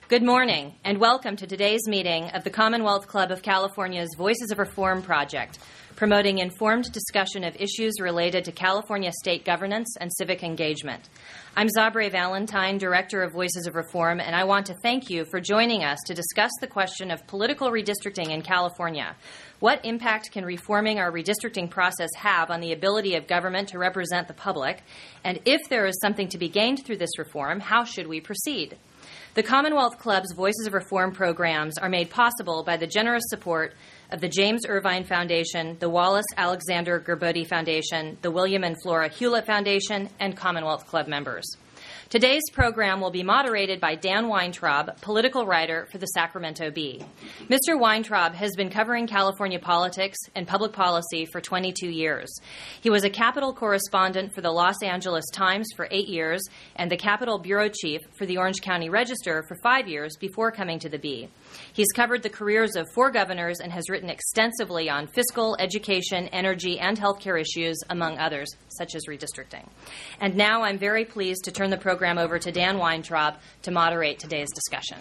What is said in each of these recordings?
Good morning, and welcome to today's meeting of the Commonwealth Club of California's Voices of Reform Project, promoting informed discussion of issues related to California state governance and civic engagement. I'm Zabre Valentine, Director of Voices of Reform, and I want to thank you for joining us to discuss the question of political redistricting in California. What impact can reforming our redistricting process have on the ability of government to represent the public? And if there is something to be gained through this reform, how should we proceed? The Commonwealth Club's Voices of Reform programs are made possible by the generous support of the James Irvine Foundation, the Wallace Alexander Gerbode Foundation, the William and Flora Hewlett Foundation, and Commonwealth Club members. Today's program will be moderated by Dan Weintraub, political writer for the Sacramento Bee. Mr. Weintraub has been covering California politics and public policy for 22 years. He was a Capitol correspondent for the Los Angeles Times for 8 years and the Capitol bureau chief for the Orange County Register for 5 years before coming to the Bee. He's covered the careers of 4 governors and has written extensively on fiscal, education, energy, and healthcare issues, among others, such as redistricting. And now I'm very pleased to turn the program over to Dan Weintraub to moderate today's discussion.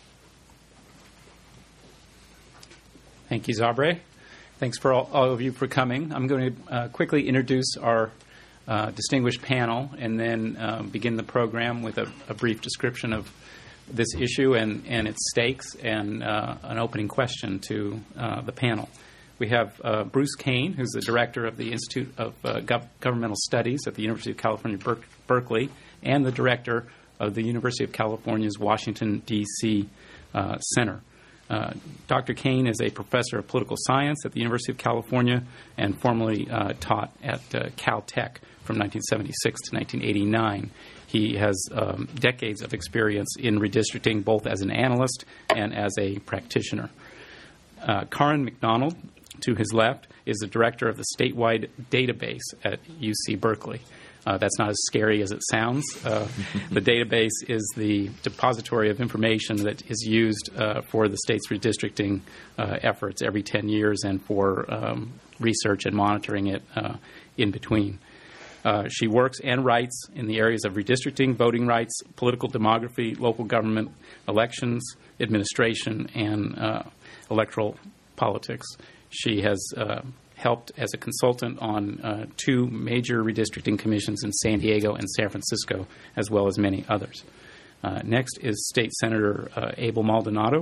Thank you, Zabre. Thanks for all of you for coming. I'm going to quickly introduce our distinguished panel and then begin the program with a brief description of this issue and its stakes and an opening question to the panel. We have Bruce Kane, who's the director of the Institute of Governmental Studies at the University of California, Berkeley, and the director of the University of California's Washington, D.C. Center. Dr. Kane is a professor of political science at the University of California and formerly taught at Caltech from 1976 to 1989. He has decades of experience in redistricting, both as an analyst and as a practitioner. Karen McDonald, to his left, is the director of the statewide database at UC Berkeley. That's not as scary as it sounds. The database is the depository of information that is used for the state's redistricting efforts every 10 years and for research and monitoring it in between. She works and writes in the areas of redistricting, voting rights, political demography, local government, elections, administration, and electoral politics. She has helped as a consultant on 2 major redistricting commissions in San Diego and San Francisco, as well as many others. Next is State Senator Abel Maldonado.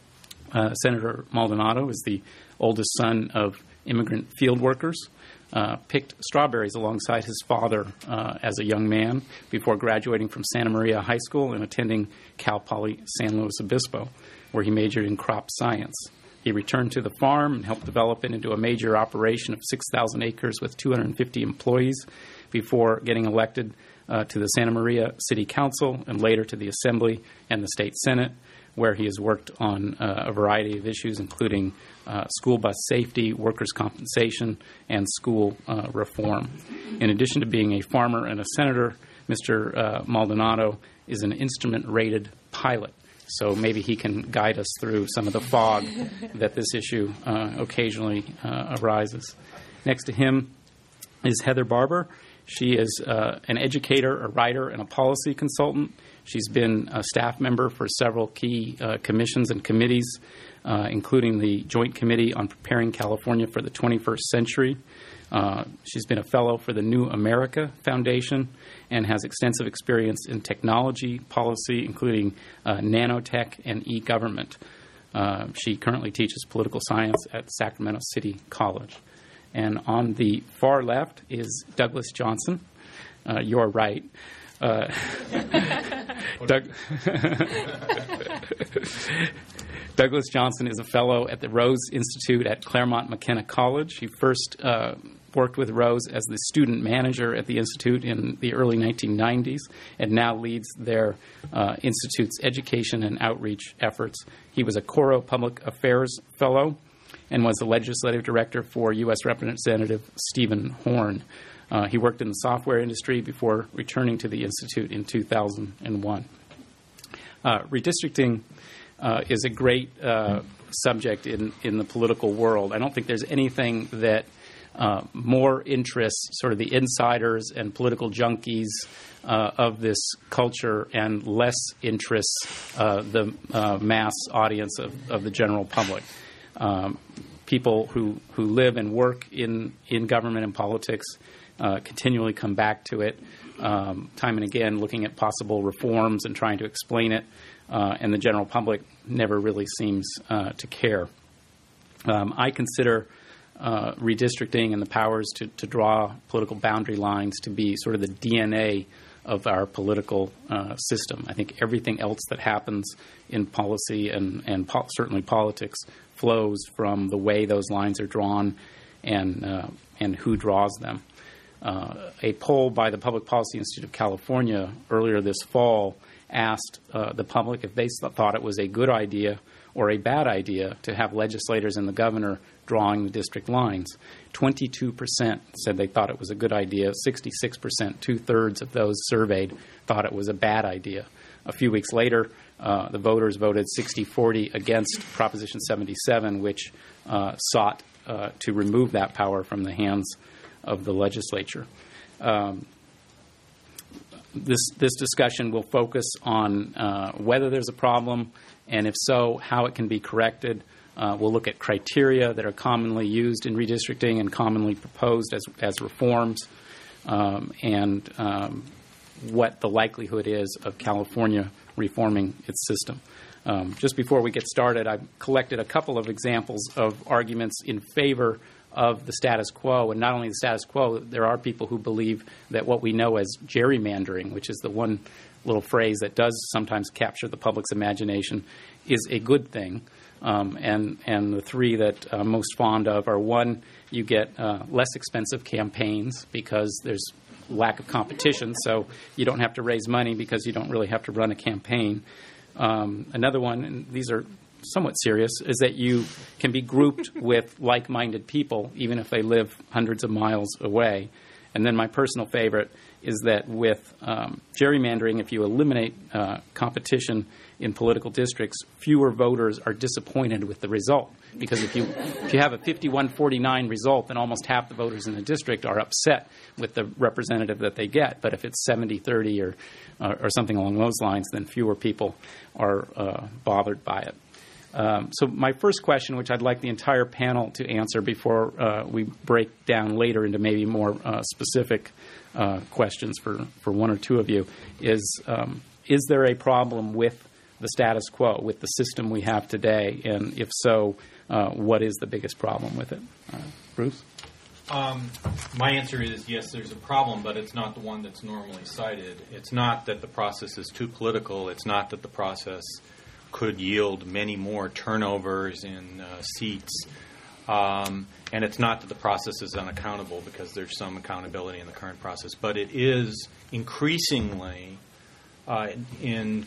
Senator Maldonado is the oldest son of immigrant field workers, picked strawberries alongside his father as a young man before graduating from Santa Maria High School and attending Cal Poly San Luis Obispo, where he majored in crop science. He returned to the farm and helped develop it into a major operation of 6,000 acres with 250 employees before getting elected to the Santa Maria City Council and later to the Assembly and the State Senate, where he has worked on a variety of issues, including school bus safety, workers' compensation, and school reform. In addition to being a farmer and a senator, Mr. Maldonado is an instrument-rated pilot. So maybe he can guide us through some of the fog that this issue occasionally arises. Next to him is Heather Barber. She is an educator, a writer, and a policy consultant. She's been a staff member for several key commissions and committees, including the Joint Committee on Preparing California for the 21st Century. She's been a fellow for the New America Foundation and has extensive experience in technology policy, including nanotech and e-government. She currently teaches political science at Sacramento City College. And on the far left is Douglas Johnson. You're right. Douglas Johnson is a fellow at the Rose Institute at Claremont McKenna College. He first worked with Rose as the student manager at the Institute in the early 1990s and now leads their Institute's education and outreach efforts. He was a Coro Public Affairs Fellow and was the legislative director for U.S. Representative Stephen Horn. He worked in the software industry before returning to the Institute in 2001. Redistricting is a great subject in the political world. I don't think there's anything that more interests, sort of the insiders and political junkies of this culture, and less interests the mass audience of the general public. People who live and work in government and politics continually come back to it, time and again, looking at possible reforms and trying to explain it, and the general public never really seems to care. I consider redistricting and the powers to draw political boundary lines to be sort of the DNA of our political system. I think everything else that happens in policy and certainly politics flows from the way those lines are drawn and who draws them. A poll by the Public Policy Institute of California earlier this fall asked the public if they thought it was a good idea or a bad idea to have legislators and the governor drawing the district lines. 22% said they thought it was a good idea. 66%, two-thirds of those surveyed, thought it was a bad idea. A few weeks later, the voters voted 60-40 against Proposition 77, which sought to remove that power from the hands of the legislature. This discussion will focus on whether there's a problem, and if so, how it can be corrected. We'll look at criteria that are commonly used in redistricting and commonly proposed as reforms, and what the likelihood is of California reforming its system. Just before we get started, I've collected a couple of examples of arguments in favor of the status quo, and not only the status quo, there are people who believe that what we know as gerrymandering, which is the one little phrase that does sometimes capture the public's imagination, is a good thing. And the three that I'm most fond of are, one, you get less expensive campaigns because there's lack of competition, so you don't have to raise money because you don't really have to run a campaign. Another one, and these are somewhat serious, is that you can be grouped with like-minded people even if they live hundreds of miles away. And then my personal favorite is that with gerrymandering, if you eliminate competition in political districts, fewer voters are disappointed with the result. Because if you have a 51-49 result, then almost half the voters in the district are upset with the representative that they get. But if it's 70-30 or something along those lines, then fewer people are bothered by it. So my first question, which I'd like the entire panel to answer before we break down later into maybe more specific questions for one or two of you, is there a problem with the status quo, with the system we have today? And if so, what is the biggest problem with it? Bruce? My answer is yes, there's a problem, but it's not the one that's normally cited. It's not that the process is too political. It's not that the process could yield many more turnovers in seats. And it's not that the process is unaccountable, because there's some accountability in the current process. But it is increasingly in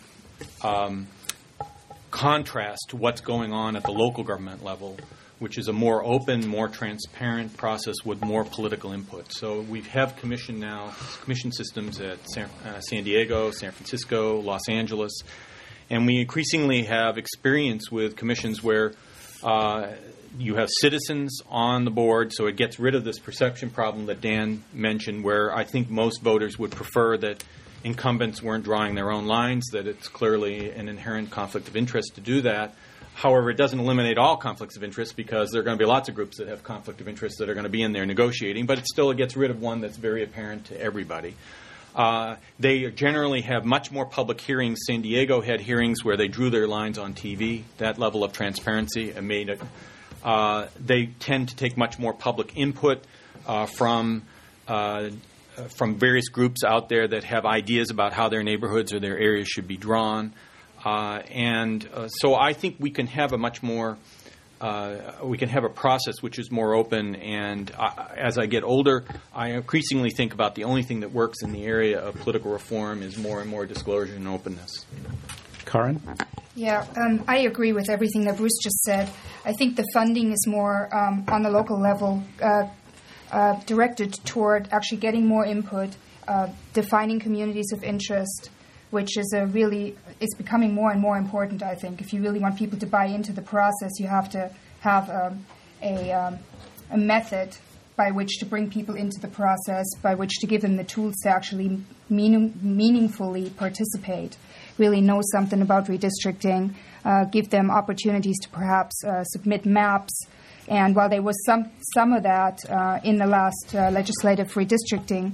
contrast to what's going on at the local government level, which is a more open, more transparent process with more political input. So we have commission systems at San Diego, San Francisco, Los Angeles, and we increasingly have experience with commissions where you have citizens on the board, so it gets rid of this perception problem that Dan mentioned, where I think most voters would prefer that incumbents weren't drawing their own lines, that it's clearly an inherent conflict of interest to do that. However, it doesn't eliminate all conflicts of interest, because there are going to be lots of groups that have conflict of interest that are going to be in there negotiating, but it gets rid of one that's very apparent to everybody. They generally have much more public hearings. San Diego had hearings where they drew their lines on TV. That level of transparency made it. They tend to take much more public input from various groups out there that have ideas about how their neighborhoods or their areas should be drawn. So I think we can have a much more we can have a process which is more open, and as I get older, I increasingly think about the only thing that works in the area of political reform is more and more disclosure and openness. Karen? Yeah, I agree with everything that Bruce just said. I think the funding is more on the local level directed toward actually getting more input, defining communities of interest, which is it's becoming more and more important, I think. If you really want people to buy into the process, you have to have a method by which to bring people into the process, by which to give them the tools to actually meaningfully participate, really know something about redistricting, give them opportunities to perhaps submit maps. And while there was some of that in the last legislative redistricting,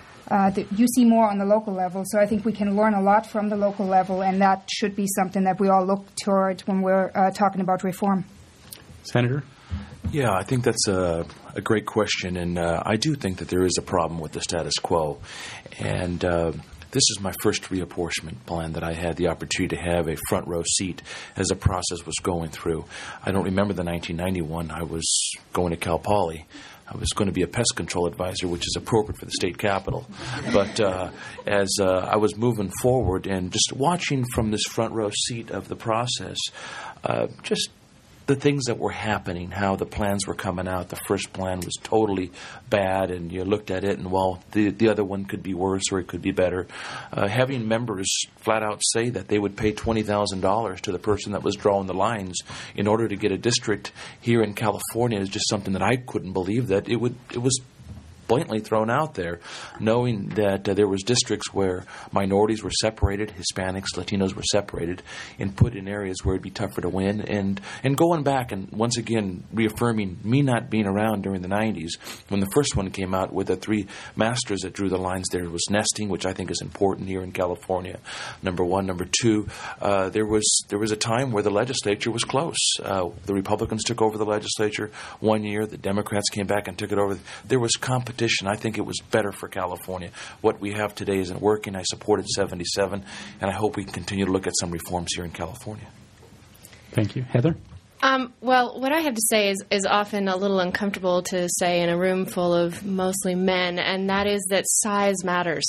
you see more on the local level. So I think we can learn a lot from the local level, and that should be something that we all look toward when we're talking about reform. Senator? Yeah, I think that's a great question, and I do think that there is a problem with the status quo. And this is my first reapportionment plan that I had the opportunity to have a front row seat as the process was going through. I don't remember the 1991. I was going to Cal Poly. I was going to be a pest control advisor, which is appropriate for the state capitol. But as I was moving forward and just watching from this front row seat of the process, just the things that were happening, how the plans were coming out. The first plan was totally bad, and you looked at it and, well, the other one could be worse or it could be better. Having members flat out say that they would pay $20,000 to the person that was drawing the lines in order to get a district here in California is just something that I couldn't believe that it was blatantly thrown out there, knowing that there was districts where minorities were separated, Hispanics, Latinos were separated, and put in areas where it'd be tougher to win. And going back and once again reaffirming me not being around during the 90s, when the first one came out with the three masters that drew the lines, there was nesting, which I think is important here in California, number one. Number two, there was a time where the legislature was close. The Republicans took over the legislature one year. The Democrats came back and took it over. There was competition. I think it was better for California. What we have today isn't working. I supported 77, and I hope we can continue to look at some reforms here in California. Thank you. Heather? Well, what I have to say is often a little uncomfortable to say in a room full of mostly men, and that is that size matters.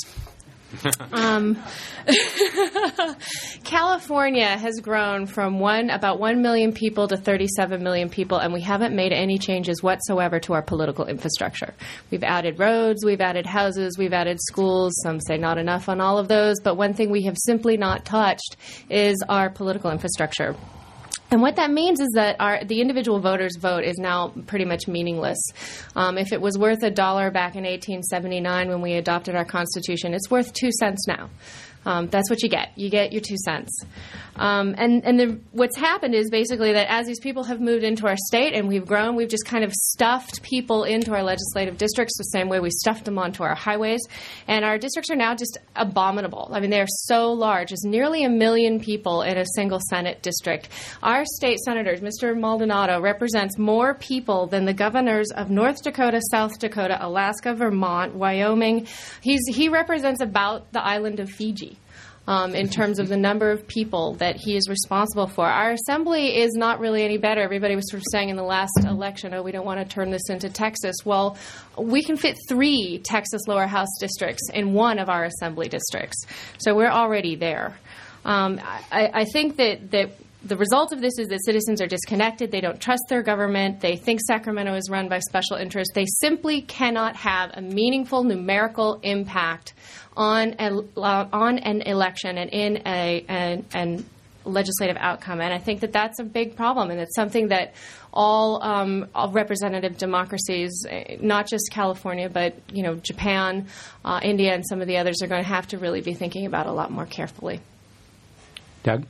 California has grown from about 1 million people to 37 million people, and we haven't made any changes whatsoever to our political infrastructure. We've added roads, we've added houses, we've added schools. Some say not enough on all of those, but one thing we have simply not touched is our political infrastructure. And what that means is that the individual voter's vote is now pretty much meaningless. If it was worth $1 back in 1879 when we adopted our Constitution, it's worth 2 cents now. That's what you get. You get your 2 cents. What's happened is basically that as these people have moved into our state and we've grown, we've just kind of stuffed people into our legislative districts the same way we stuffed them onto our highways. And our districts are now just abominable. I mean, they are so large. There's nearly 1 million people in a single Senate district. Our state senators, Mr. Maldonado, represents more people than the governors of North Dakota, South Dakota, Alaska, Vermont, Wyoming. He represents about the island of Fiji. In terms of the number of people that he is responsible for. Our assembly is not really any better. Everybody was sort of saying in the last election, we don't want to turn this into Texas. Well, we can fit 3 Texas lower house districts in one of our assembly districts. So we're already there. I think that the result of this is that citizens are disconnected. They don't trust their government. They think Sacramento is run by special interests. They simply cannot have a meaningful numerical impact on an election and in an legislative outcome. And I think that that's a big problem, and it's something that all representative democracies, not just California, but Japan, India, and some of the others are going to have to really be thinking about a lot more carefully. Doug?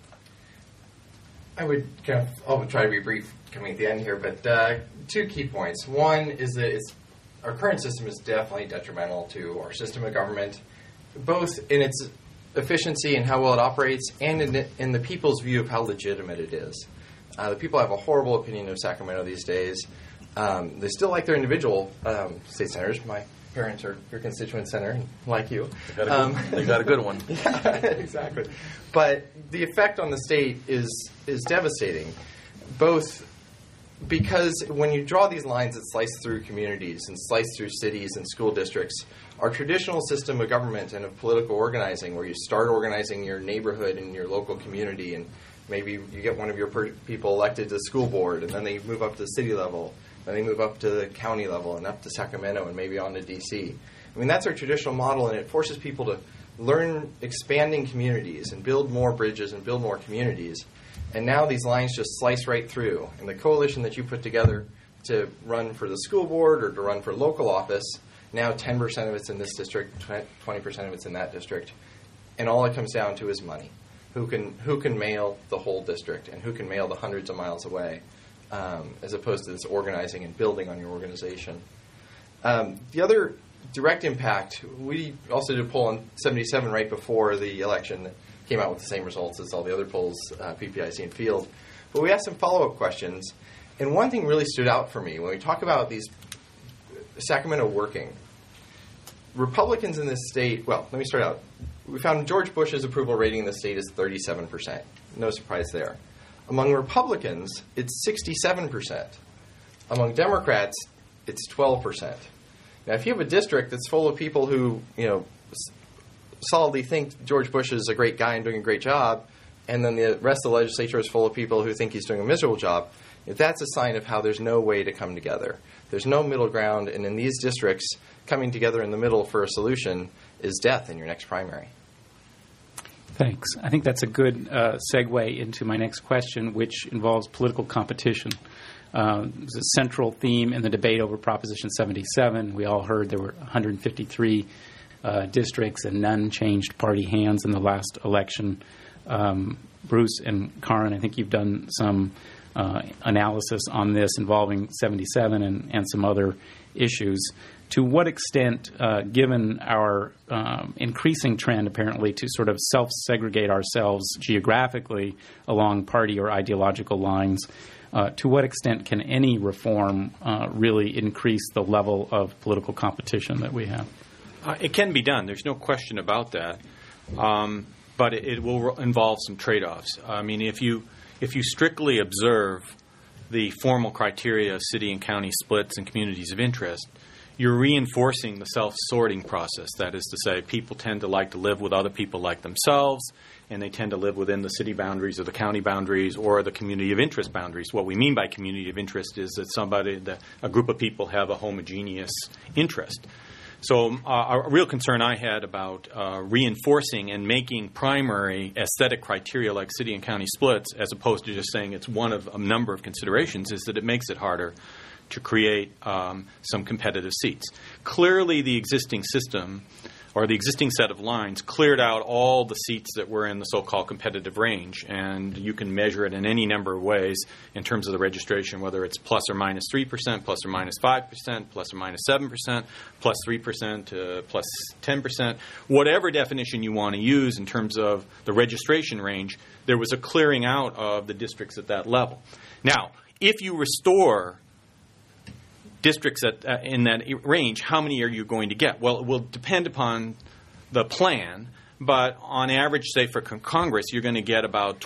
I'll try to be brief coming at the end here, but 2 key points. One is that our current system is definitely detrimental to our system of government, both in its efficiency and how well it operates, and in the people's view of how legitimate it is. The people have a horrible opinion of Sacramento these days. They still like their individual state senators. My parents are your constituent senator, like you. They got a good one. Yeah, exactly. But the effect on the state is devastating, both because when you draw these lines that slice through communities and slice through cities and school districts, our traditional system of government and of political organizing, where you start organizing your neighborhood and your local community, and maybe you get one of your people elected to the school board, and then they move up to the city level, then they move up to the county level and up to Sacramento and maybe on to D.C. I mean, that's our traditional model, and it forces people to learn expanding communities and build more bridges and build more communities. And now these lines just slice right through. And the coalition that you put together to run for the school board or to run for local office, now 10% of it's in this district, 20% of it's in that district, and all it comes down to is money. Who can mail the whole district and who can mail the hundreds of miles away, as opposed to this organizing and building on your organization. The other direct impact, we also did a poll on 77 right before the election that came out with the same results as all the other polls, PPIC and Field. But we asked some follow-up questions, and one thing really stood out for me. When we talk about these Sacramento working, Republicans in this state, well, let me start out. We found George Bush's approval rating in the state is 37%. No surprise there. Among Republicans, it's 67%. Among Democrats, it's 12%. Now, if you have a district that's full of people who, solidly think George Bush is a great guy and doing a great job, and then the rest of the legislature is full of people who think he's doing a miserable job, that's a sign of how there's no way to come together. There's no middle ground, and in these districts, coming together in the middle for a solution is death in your next primary. Thanks. I think that's a good segue into my next question, which involves political competition. It was a central theme in the debate over Proposition 77. We all heard there were 153 districts and none changed party hands in the last election. Bruce and Karin, I think you've done some analysis on this involving 77 and some other issues. To what extent, given our increasing trend apparently to sort of self-segregate ourselves geographically along party or ideological lines, to what extent can any reform really increase the level of political competition that we have? It can be done. There's no question about that. But it will involve some trade-offs. I mean, if you strictly observe the formal criteria of city and county splits and communities of interest, you're reinforcing the self-sorting process. That is to say, people tend to like to live with other people like themselves, and they tend to live within the city boundaries or the county boundaries or the community of interest boundaries. What we mean by community of interest is that a group of people have a homogeneous interest. So a real concern I had about reinforcing and making primary aesthetic criteria like city and county splits, as opposed to just saying it's one of a number of considerations, is that it makes it harder to create some competitive seats. Clearly, the existing system or the existing set of lines cleared out all the seats that were in the so-called competitive range, and you can measure it in any number of ways in terms of the registration, whether it's plus or minus 3%, plus or minus 5%, plus or minus 7%, plus 3% to plus 10%, whatever definition you want to use in terms of the registration range, there was a clearing out of the districts at that level. Now, if you restore districts in that range, how many are you going to get? Well, it will depend upon the plan, but on average, say for Congress, you're going to get about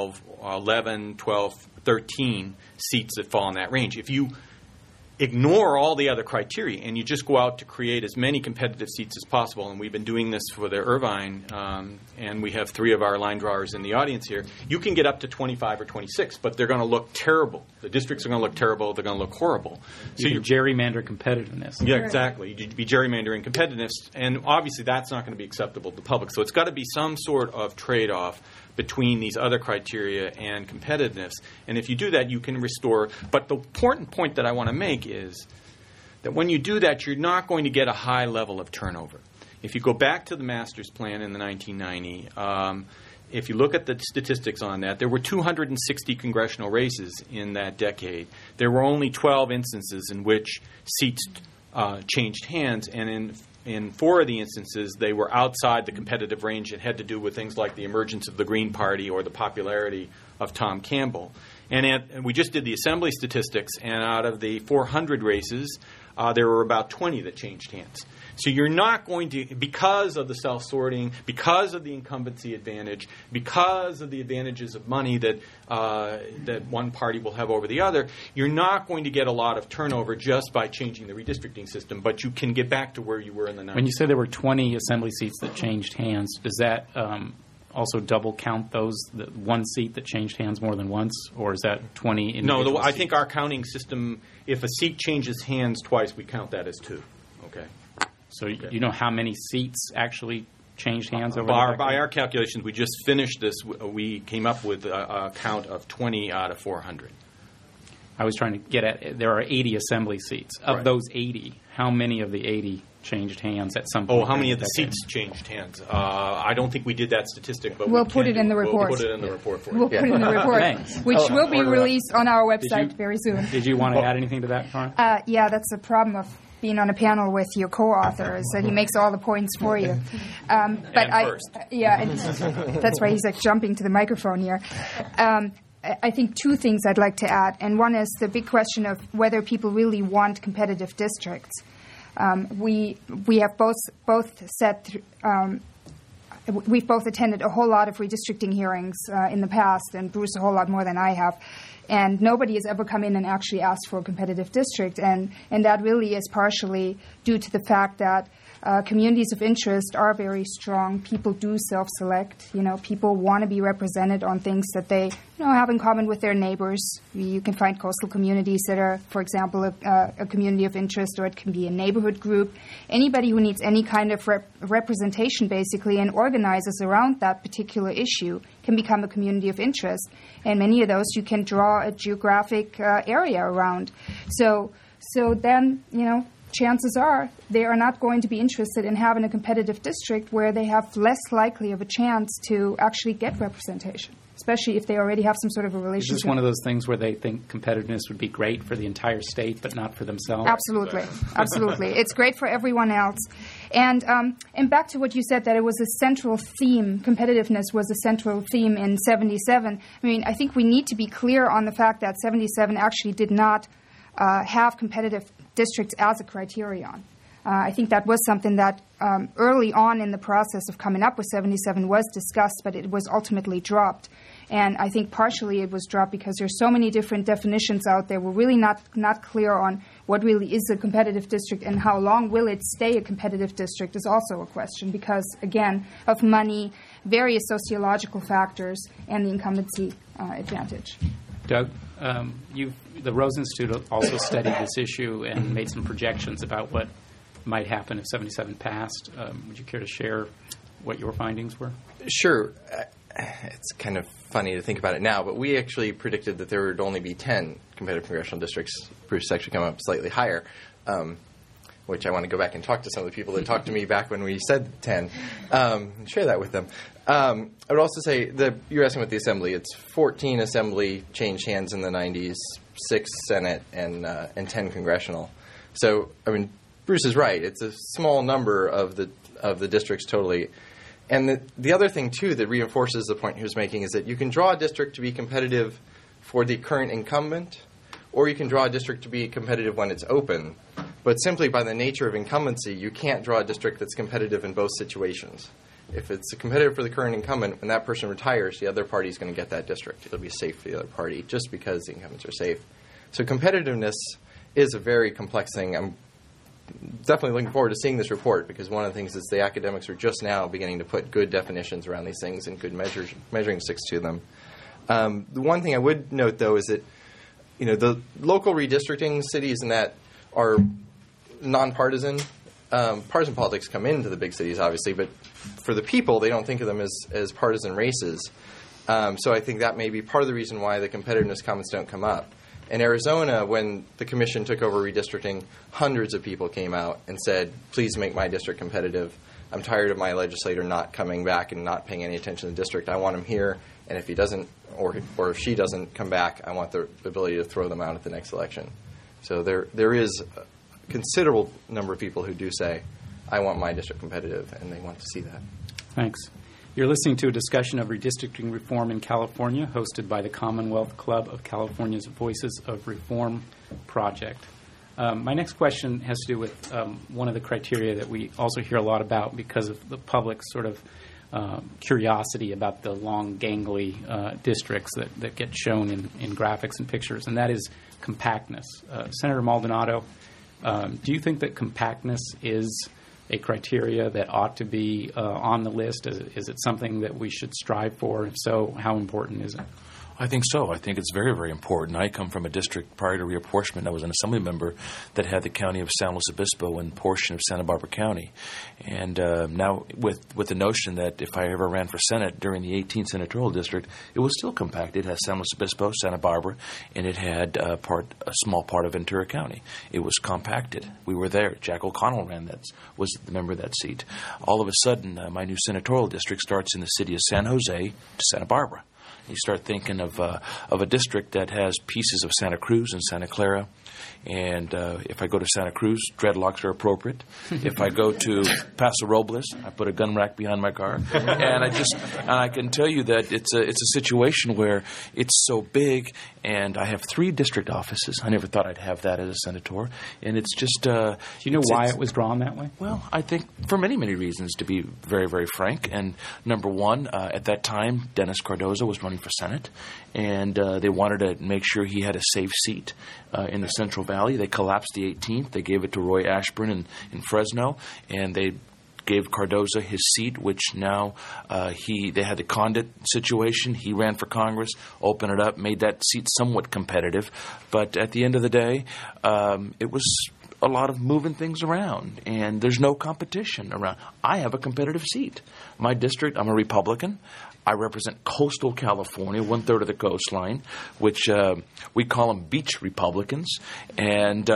11, 12, 13 seats that fall in that range. If you ignore all the other criteria and you just go out to create as many competitive seats as possible, and we've been doing this for the Irvine, and we have 3 of our line drawers in the audience here, you can get up to 25 or 26, but they're going to look terrible. The districts are going to look terrible. They're going to look horrible. So you gerrymander competitiveness. Yeah, exactly. You'd be gerrymandering competitiveness, and obviously that's not going to be acceptable to the public. So it's got to be some sort of trade-off between these other criteria and competitiveness. And if you do that, you can restore. But the important point that I want to make is that when you do that, you're not going to get a high level of turnover. If you go back to the master's plan in the 1990, if you look at the statistics on that, there were 260 congressional races in that decade. There were only 12 instances in which seats changed hands, and in 4 of the instances, they were outside the competitive range. It had to do with things like the emergence of the Green Party or the popularity of Tom Campbell. And we just did the assembly statistics, and out of the 400 races, there were about 20 that changed hands. So you're not going to, because of the self-sorting, because of the incumbency advantage, because of the advantages of money that one party will have over the other, you're not going to get a lot of turnover just by changing the redistricting system, but you can get back to where you were in the 90s. When you say there were 20 assembly seats that changed hands, does that also double count those, the one seat that changed hands more than once, or is that 20 individual No, I seats? think our counting system, if a seat changes hands twice, we count that as 2. Okay. So you know how many seats actually changed hands over By our calculations, we just finished this. We came up with a count of 20 out of 400. I was trying to get at, there are 80 assembly seats. Of those 80, how many of the 80 changed hands at some point? Oh, how many of the seats changed hands? I don't think we did that statistic, but we'll put it in the report. We'll put it in the report for you. We'll put it in the report, Thanks. which will be released on our website very soon. Did you want to add anything to that, Karen? Yeah, that's the problem of being on a panel with your co-author, is that he makes all the points for you. And that's why he's like jumping to the microphone here. I think two things I'd like to add, and one is the big question of whether people really want competitive districts. We have both said we've both attended a whole lot of redistricting hearings in the past, and Bruce a whole lot more than I have. And nobody has ever come in and actually asked for a competitive district, and that really is partially due to the fact that communities of interest are very strong. People do self-select. People want to be represented on things that they have in common with their neighbors. You can find coastal communities that are, for example, a community of interest, or it can be a neighborhood group. Anybody who needs any kind of representation, basically, and organizes around that particular issue can become a community of interest. And many of those you can draw a geographic area around. So then, chances are they are not going to be interested in having a competitive district where they have less likely of a chance to actually get representation, especially if they already have some sort of a relationship. Is this one of those things where they think competitiveness would be great for the entire state but not for themselves? Absolutely. Absolutely. It's great for everyone else. And back to what you said, that it was a central theme, competitiveness was a central theme in 77. I think we need to be clear on the fact that 77 actually did not have competitive districts as a criterion. I think that was something that early on in the process of coming up with 77 was discussed, but it was ultimately dropped. And I think partially it was dropped because there's so many different definitions out there. We're really not clear on what really is a competitive district, and how long will it stay a competitive district is also a question because, again, of money, various sociological factors, and the incumbency advantage. Doug, the Rose Institute also studied this issue and made some projections about what might happen if 77 passed. Would you care to share what your findings were? Sure. It's kind of funny to think about it now, but we actually predicted that there would only be 10 competitive congressional districts. Bruce actually come up slightly higher, which I want to go back and talk to some of the people that talked to me back when we said 10, and share that with them. I would also say that you're asking about the Assembly. It's 14 Assembly changed hands in the 90s, 6 Senate, and 10 Congressional. So, Bruce is right. It's a small number of the districts totally. And the other thing, too, that reinforces the point he was making is that you can draw a district to be competitive for the current incumbent, or you can draw a district to be competitive when it's open. But simply by the nature of incumbency, you can't draw a district that's competitive in both situations. If it's competitive for the current incumbent, when that person retires, the other party is going to get that district. It'll be safe for the other party just because the incumbents are safe. So competitiveness is a very complex thing. I'm definitely looking forward to seeing this report because one of the things is the academics are just now beginning to put good definitions around these things and good measuring sticks to them. The one thing I would note, though, is that the local redistricting cities and that are nonpartisan. Partisan politics come into the big cities, obviously, but for the people, they don't think of them as partisan races. So I think that may be part of the reason why the competitiveness comments don't come up. In Arizona, when the commission took over redistricting, hundreds of people came out and said, please make my district competitive. I'm tired of my legislator not coming back and not paying any attention to the district. I want him here, and if he doesn't or if she doesn't come back, I want the ability to throw them out at the next election. So there is a considerable number of people who do say, I want my district competitive, and they want to see that. Thanks. You're listening to a discussion of redistricting reform in California, hosted by the Commonwealth Club of California's Voices of Reform project. My next question has to do with one of the criteria that we also hear a lot about because of the public's sort of curiosity about the long, gangly districts that get shown in graphics and pictures, and that is compactness. Senator Maldonado, do you think that compactness is a criteria that ought to be on the list? Is it something that we should strive for? If so, how important is it? I think so. I think it's very, very important. I come from a district prior to reapportionment. I was an assembly member that had the county of San Luis Obispo and portion of Santa Barbara County. And now with the notion that if I ever ran for Senate during the 18th senatorial district, it was still compacted. It had San Luis Obispo, Santa Barbara, and it had a small part of Ventura County. It was compacted. We were there. Jack O'Connell was the member of that seat. All of a sudden, my new senatorial district starts in the city of San Jose to Santa Barbara. You start thinking of a district that has pieces of Santa Cruz and Santa Clara. And if I go to Santa Cruz, dreadlocks are appropriate. If I go to Paso Robles, I put a gun rack behind my car. And I can tell you that it's a situation where it's so big, and I have 3 district offices. I never thought I'd have that as a senator. And it's just... Do you know why it was drawn that way? Well, I think for many, many reasons, to be very, very frank. And number one, at that time, Dennis Cardozo was running for Senate, and they wanted to make sure he had a safe seat in the Central Valley. They collapsed the 18th. They gave it to Roy Ashburn in Fresno, and they gave Cardozo his seat, which now they had the Condit situation. He ran for Congress, opened it up, made that seat somewhat competitive. But at the end of the day, it was a lot of moving things around, and there's no competition around. I have a competitive seat. My district, I'm a Republican. I represent coastal California, 1/3 of the coastline, which we call them beach Republicans. And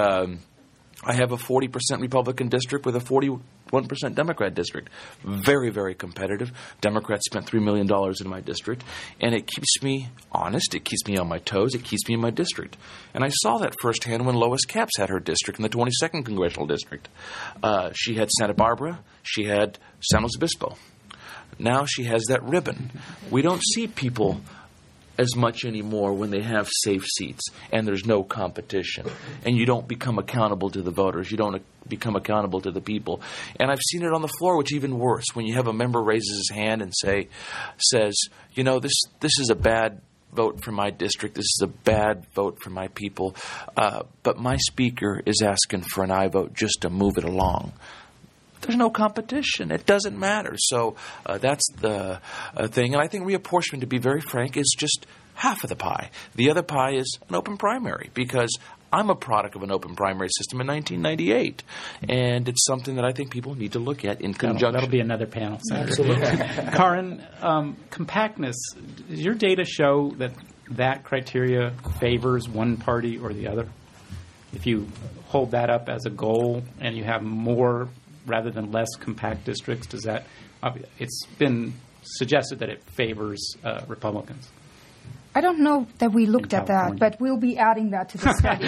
I have a 40% Republican district with a 41% Democrat district. Very, very competitive. Democrats spent $3 million in my district. And it keeps me honest. It keeps me on my toes. It keeps me in my district. And I saw that firsthand when Lois Capps had her district in the 22nd Congressional District. She had Santa Barbara. She had San Luis Obispo. Now she has that ribbon. We don't see people as much anymore when they have safe seats and there's no competition. And you don't become accountable to the voters. You don't become accountable to the people. And I've seen it on the floor, which is even worse, when you have a member raises his hand and says, you know, this is a bad vote for my district. This is a bad vote for my people. But my speaker is asking for an aye vote just to move it along. There's no competition. It doesn't matter. So that's the thing. And I think reapportionment, to be very frank, is just half of the pie. The other pie is an open primary, because I'm a product of an open primary system in 1998. And it's something that I think people need to look at in conjunction. That'll be another panel. Absolutely. Karin, compactness, does your data show that criteria favors one party or the other? If you hold that up as a goal and you have more rather than less compact districts, does that? It's been suggested that it favors Republicans. I don't know that we looked at that, but we'll be adding that to the study.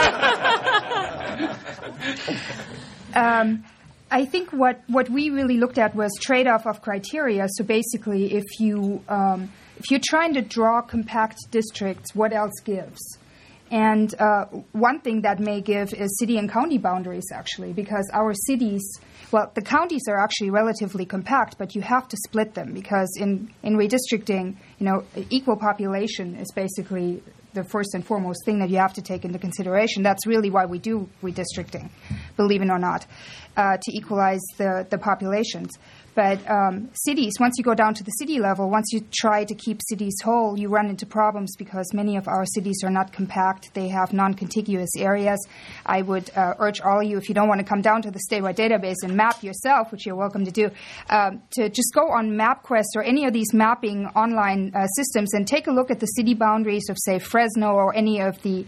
I think what we really looked at was trade-off of criteria. So basically, if you're trying to draw compact districts, what else gives? And one thing that may give is city and county boundaries, actually, because our cities, well, the counties are actually relatively compact, but you have to split them, because in redistricting, equal population is basically the first and foremost thing that you have to take into consideration. That's really why we do redistricting, believe it or not, to equalize the populations. But cities, once you go down to the city level, once you try to keep cities whole, you run into problems, because many of our cities are not compact. They have non-contiguous areas. I would urge all of you, if you don't want to come down to the statewide database and map yourself, which you're welcome to do, to just go on MapQuest or any of these mapping online systems and take a look at the city boundaries of, say, Fresno or any of the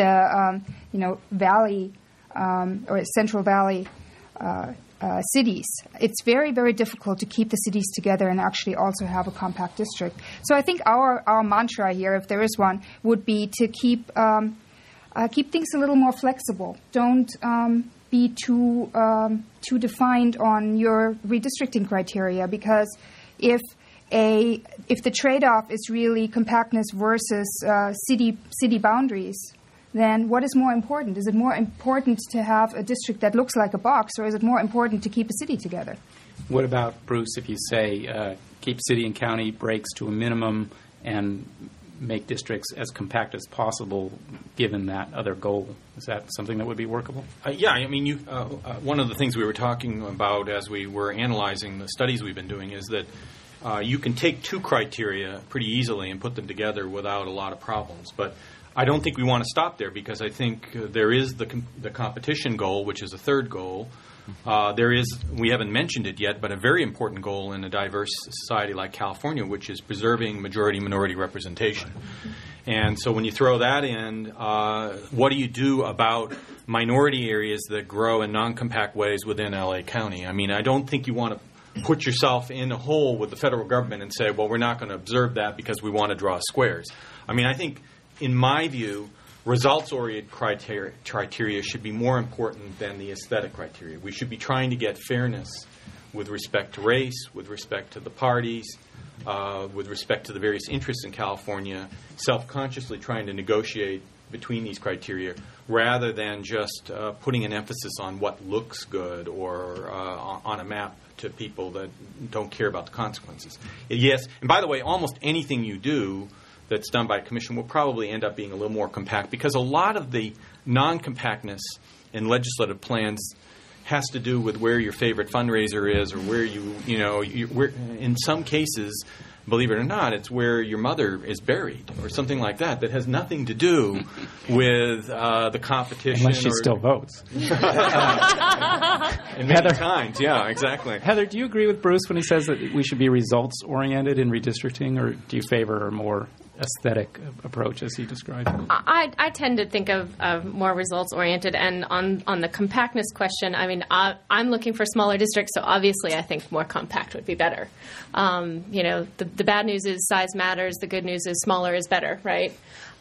Valley or Central Valley cities. It's very, very difficult to keep the cities together and actually also have a compact district. So I think our mantra here, if there is one, would be to keep things a little more flexible. Don't be too defined on your redistricting criteria, because if the trade-off is really compactness versus city boundaries, then what is more important? Is it more important to have a district that looks like a box, or is it more important to keep a city together? What about, Bruce, if you say keep city and county breaks to a minimum and make districts as compact as possible given that other goal? Is that something that would be workable? Yeah, I mean, one of the things we were talking about as we were analyzing the studies we've been doing is that you can take two criteria pretty easily and put them together without a lot of problems. But I don't think we want to stop there, because I think there is the competition goal, which is a third goal. There is, we haven't mentioned it yet, but a very important goal in a diverse society like California, which is preserving majority-minority representation. And so when you throw that in, what do you do about minority areas that grow in non-compact ways within L.A. County? I mean, I don't think you want to put yourself in a hole with the federal government and say, well, we're not going to observe that because we want to draw squares. I mean, I think, in my view, results-oriented criteria should be more important than the aesthetic criteria. We should be trying to get fairness with respect to race, with respect to the parties, with respect to the various interests in California, self-consciously trying to negotiate between these criteria, rather than just putting an emphasis on what looks good or on a map to people that don't care about the consequences. Yes, and by the way, almost anything you do that's done by a commission will probably end up being a little more compact, because a lot of the non-compactness in legislative plans has to do with where your favorite fundraiser is, or where where, in some cases, believe it or not, it's where your mother is buried or something like that, that has nothing to do with the competition. Unless she still votes. And many times, yeah, exactly. Heather, do you agree with Bruce when he says that we should be results-oriented in redistricting, or do you favor a more aesthetic approach as he described it? I tend to think of more results-oriented, and on the compactness question, I mean, I'm looking for smaller districts, so obviously I think more compact would be better. The bad news is size matters, the good news is smaller is better, right?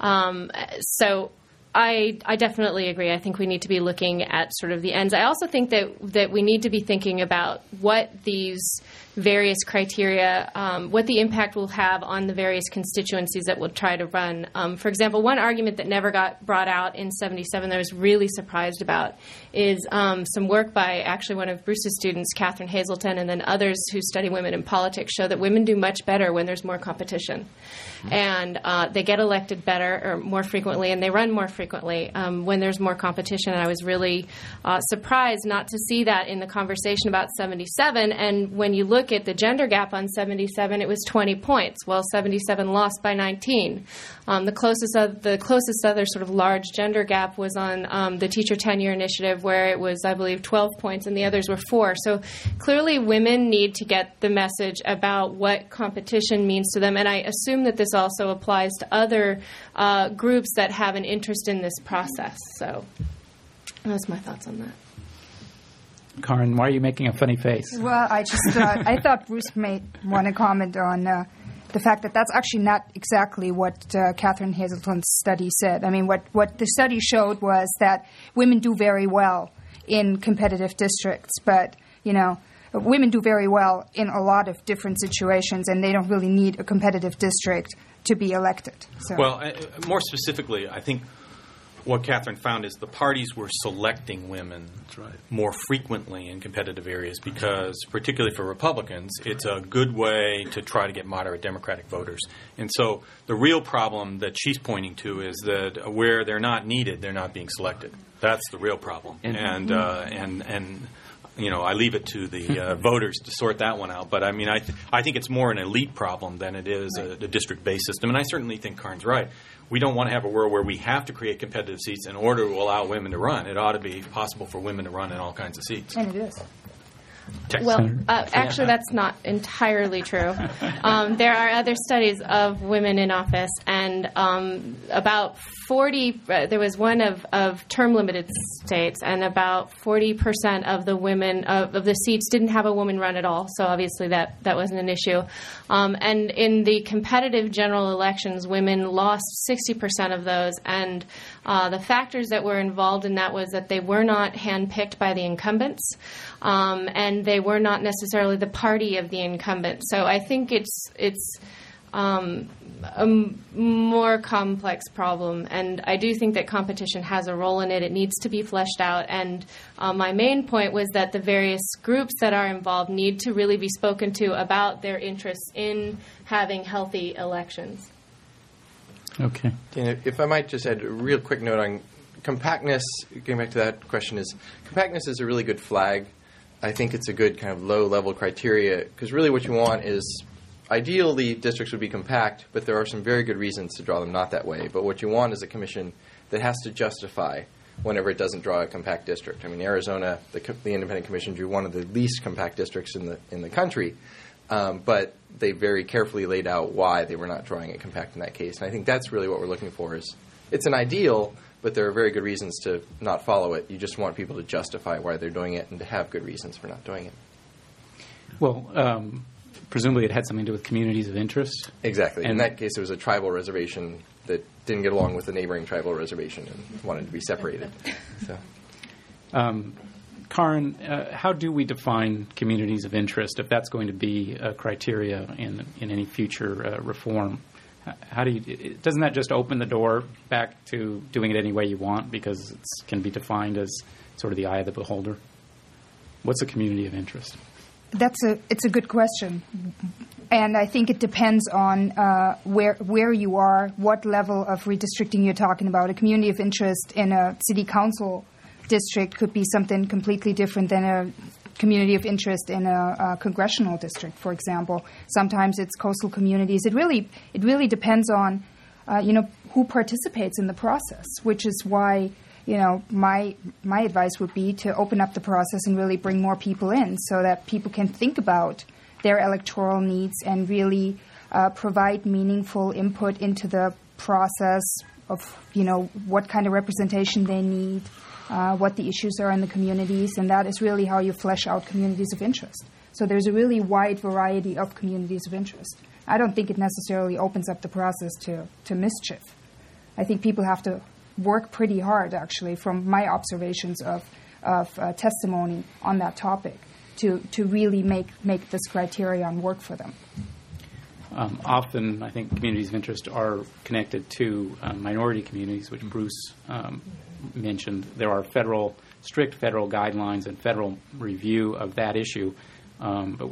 So I definitely agree. I think we need to be looking at sort of the ends. I also think that we need to be thinking about what these various criteria, what the impact will have on the various constituencies that we'll try to run. For example, one argument that never got brought out in 77 that I was really surprised about is some work by actually one of Bruce's students, Catherine Hazelton, and then others who study women in politics show that women do much better when there's more competition. And they get elected better or more frequently, and they run more frequently when there's more competition. And I was really surprised not to see that in the conversation about 77. And when you look at the gender gap on 77, it was 20 points. Well, 77 lost by 19. The closest other sort of large gender gap was on the teacher tenure initiative, where it was, I believe, 12 points, and the others were 4. So clearly women need to get the message about what competition means to them. And I assume that this also applies to other groups that have an interest in this process. So those are my thoughts on that. Karen, why are you making a funny face? Well, I thought Bruce might want to comment on the fact that that's actually not exactly what Catherine Hazelton's study said. I mean, what the study showed was that women do very well in competitive districts, but, women do very well in a lot of different situations, and they don't really need a competitive district to be elected. So. Well, more specifically, I think what Catherine found is the parties were selecting women more frequently in competitive areas because, particularly for Republicans, it's a good way to try to get moderate Democratic voters. And so the real problem that she's pointing to is that where they're not needed, they're not being selected. That's the real problem. And I leave it to the voters to sort that one out. But I mean, I think it's more an elite problem than it is a district-based system. And I certainly think Karen's right. We don't want to have a world where we have to create competitive seats in order to allow women to run. It ought to be possible for women to run in all kinds of seats. And it is. Well, actually, that's not entirely true. There are other studies of women in office, and about 40. There was one of term-limited states, and about 40% of the women of the seats didn't have a woman run at all. So obviously, that wasn't an issue. And in the competitive general elections, women lost 60% of those, and the factors that were involved in that was that they were not handpicked by the incumbents. And they were not necessarily the party of the incumbent. So I think it's a more complex problem, and I do think that competition has a role in it. It needs to be fleshed out, and my main point was that the various groups that are involved need to really be spoken to about their interests in having healthy elections. Okay. Dana, if I might just add a real quick note on compactness, getting back to that question, is compactness is a really good flag. I think it's a good kind of low-level criteria, because really what you want is ideally, districts would be compact, but there are some very good reasons to draw them not that way. But what you want is a commission that has to justify whenever it doesn't draw a compact district. I mean, Arizona, the independent commission drew one of the least compact districts in the country, but they very carefully laid out why they were not drawing it compact in that case. And I think that's really what we're looking for. Is it's an ideal, but there are very good reasons to not follow it. You just want people to justify why they're doing it and to have good reasons for not doing it. Well, presumably it had something to do with communities of interest. Exactly. And in that case, it was a tribal reservation that didn't get along with the neighboring tribal reservation and wanted to be separated. So, Karin, how do we define communities of interest if that's going to be a criteria in any future reform? How do you? Doesn't that just open the door back to doing it any way you want because it can be defined as sort of the eye of the beholder? What's a community of interest? It's a good question, and I think it depends on where you are, what level of redistricting you're talking about. A community of interest in a city council district could be something completely different than a community of interest in a congressional district, for example. Sometimes it's coastal communities. It really depends on who participates in the process, which is why. My advice would be to open up the process and really bring more people in so that people can think about their electoral needs and really provide meaningful input into the process of, what kind of representation they need, what the issues are in the communities, and that is really how you flesh out communities of interest. So there's a really wide variety of communities of interest. I don't think it necessarily opens up the process to mischief. I think people have to work pretty hard, actually, from my observations of testimony on that topic, to really make this criterion work for them. Often, I think communities of interest are connected to minority communities, which Bruce mentioned. There are strict federal guidelines and federal review of that issue, but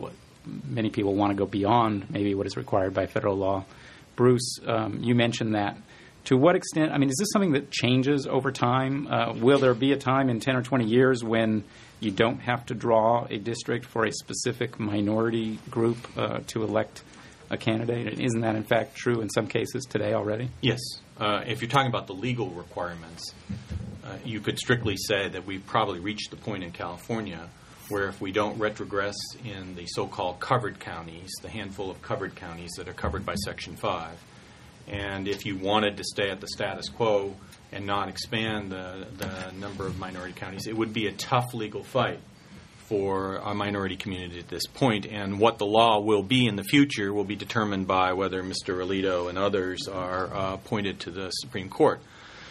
many people want to go beyond maybe what is required by federal law. Bruce, you mentioned that. To what extent, is this something that changes over time? Will there be a time in 10 or 20 years when you don't have to draw a district for a specific minority group to elect a candidate? And isn't that, in fact, true in some cases today already? Yes. If you're talking about the legal requirements, you could strictly say that we've probably reached the point in California where if we don't retrogress in the so-called covered counties, the handful of covered counties that are covered by Section 5, and if you wanted to stay at the status quo and not expand the number of minority counties, it would be a tough legal fight for a minority community at this point. And what the law will be in the future will be determined by whether Mr. Alito and others are appointed to the Supreme Court.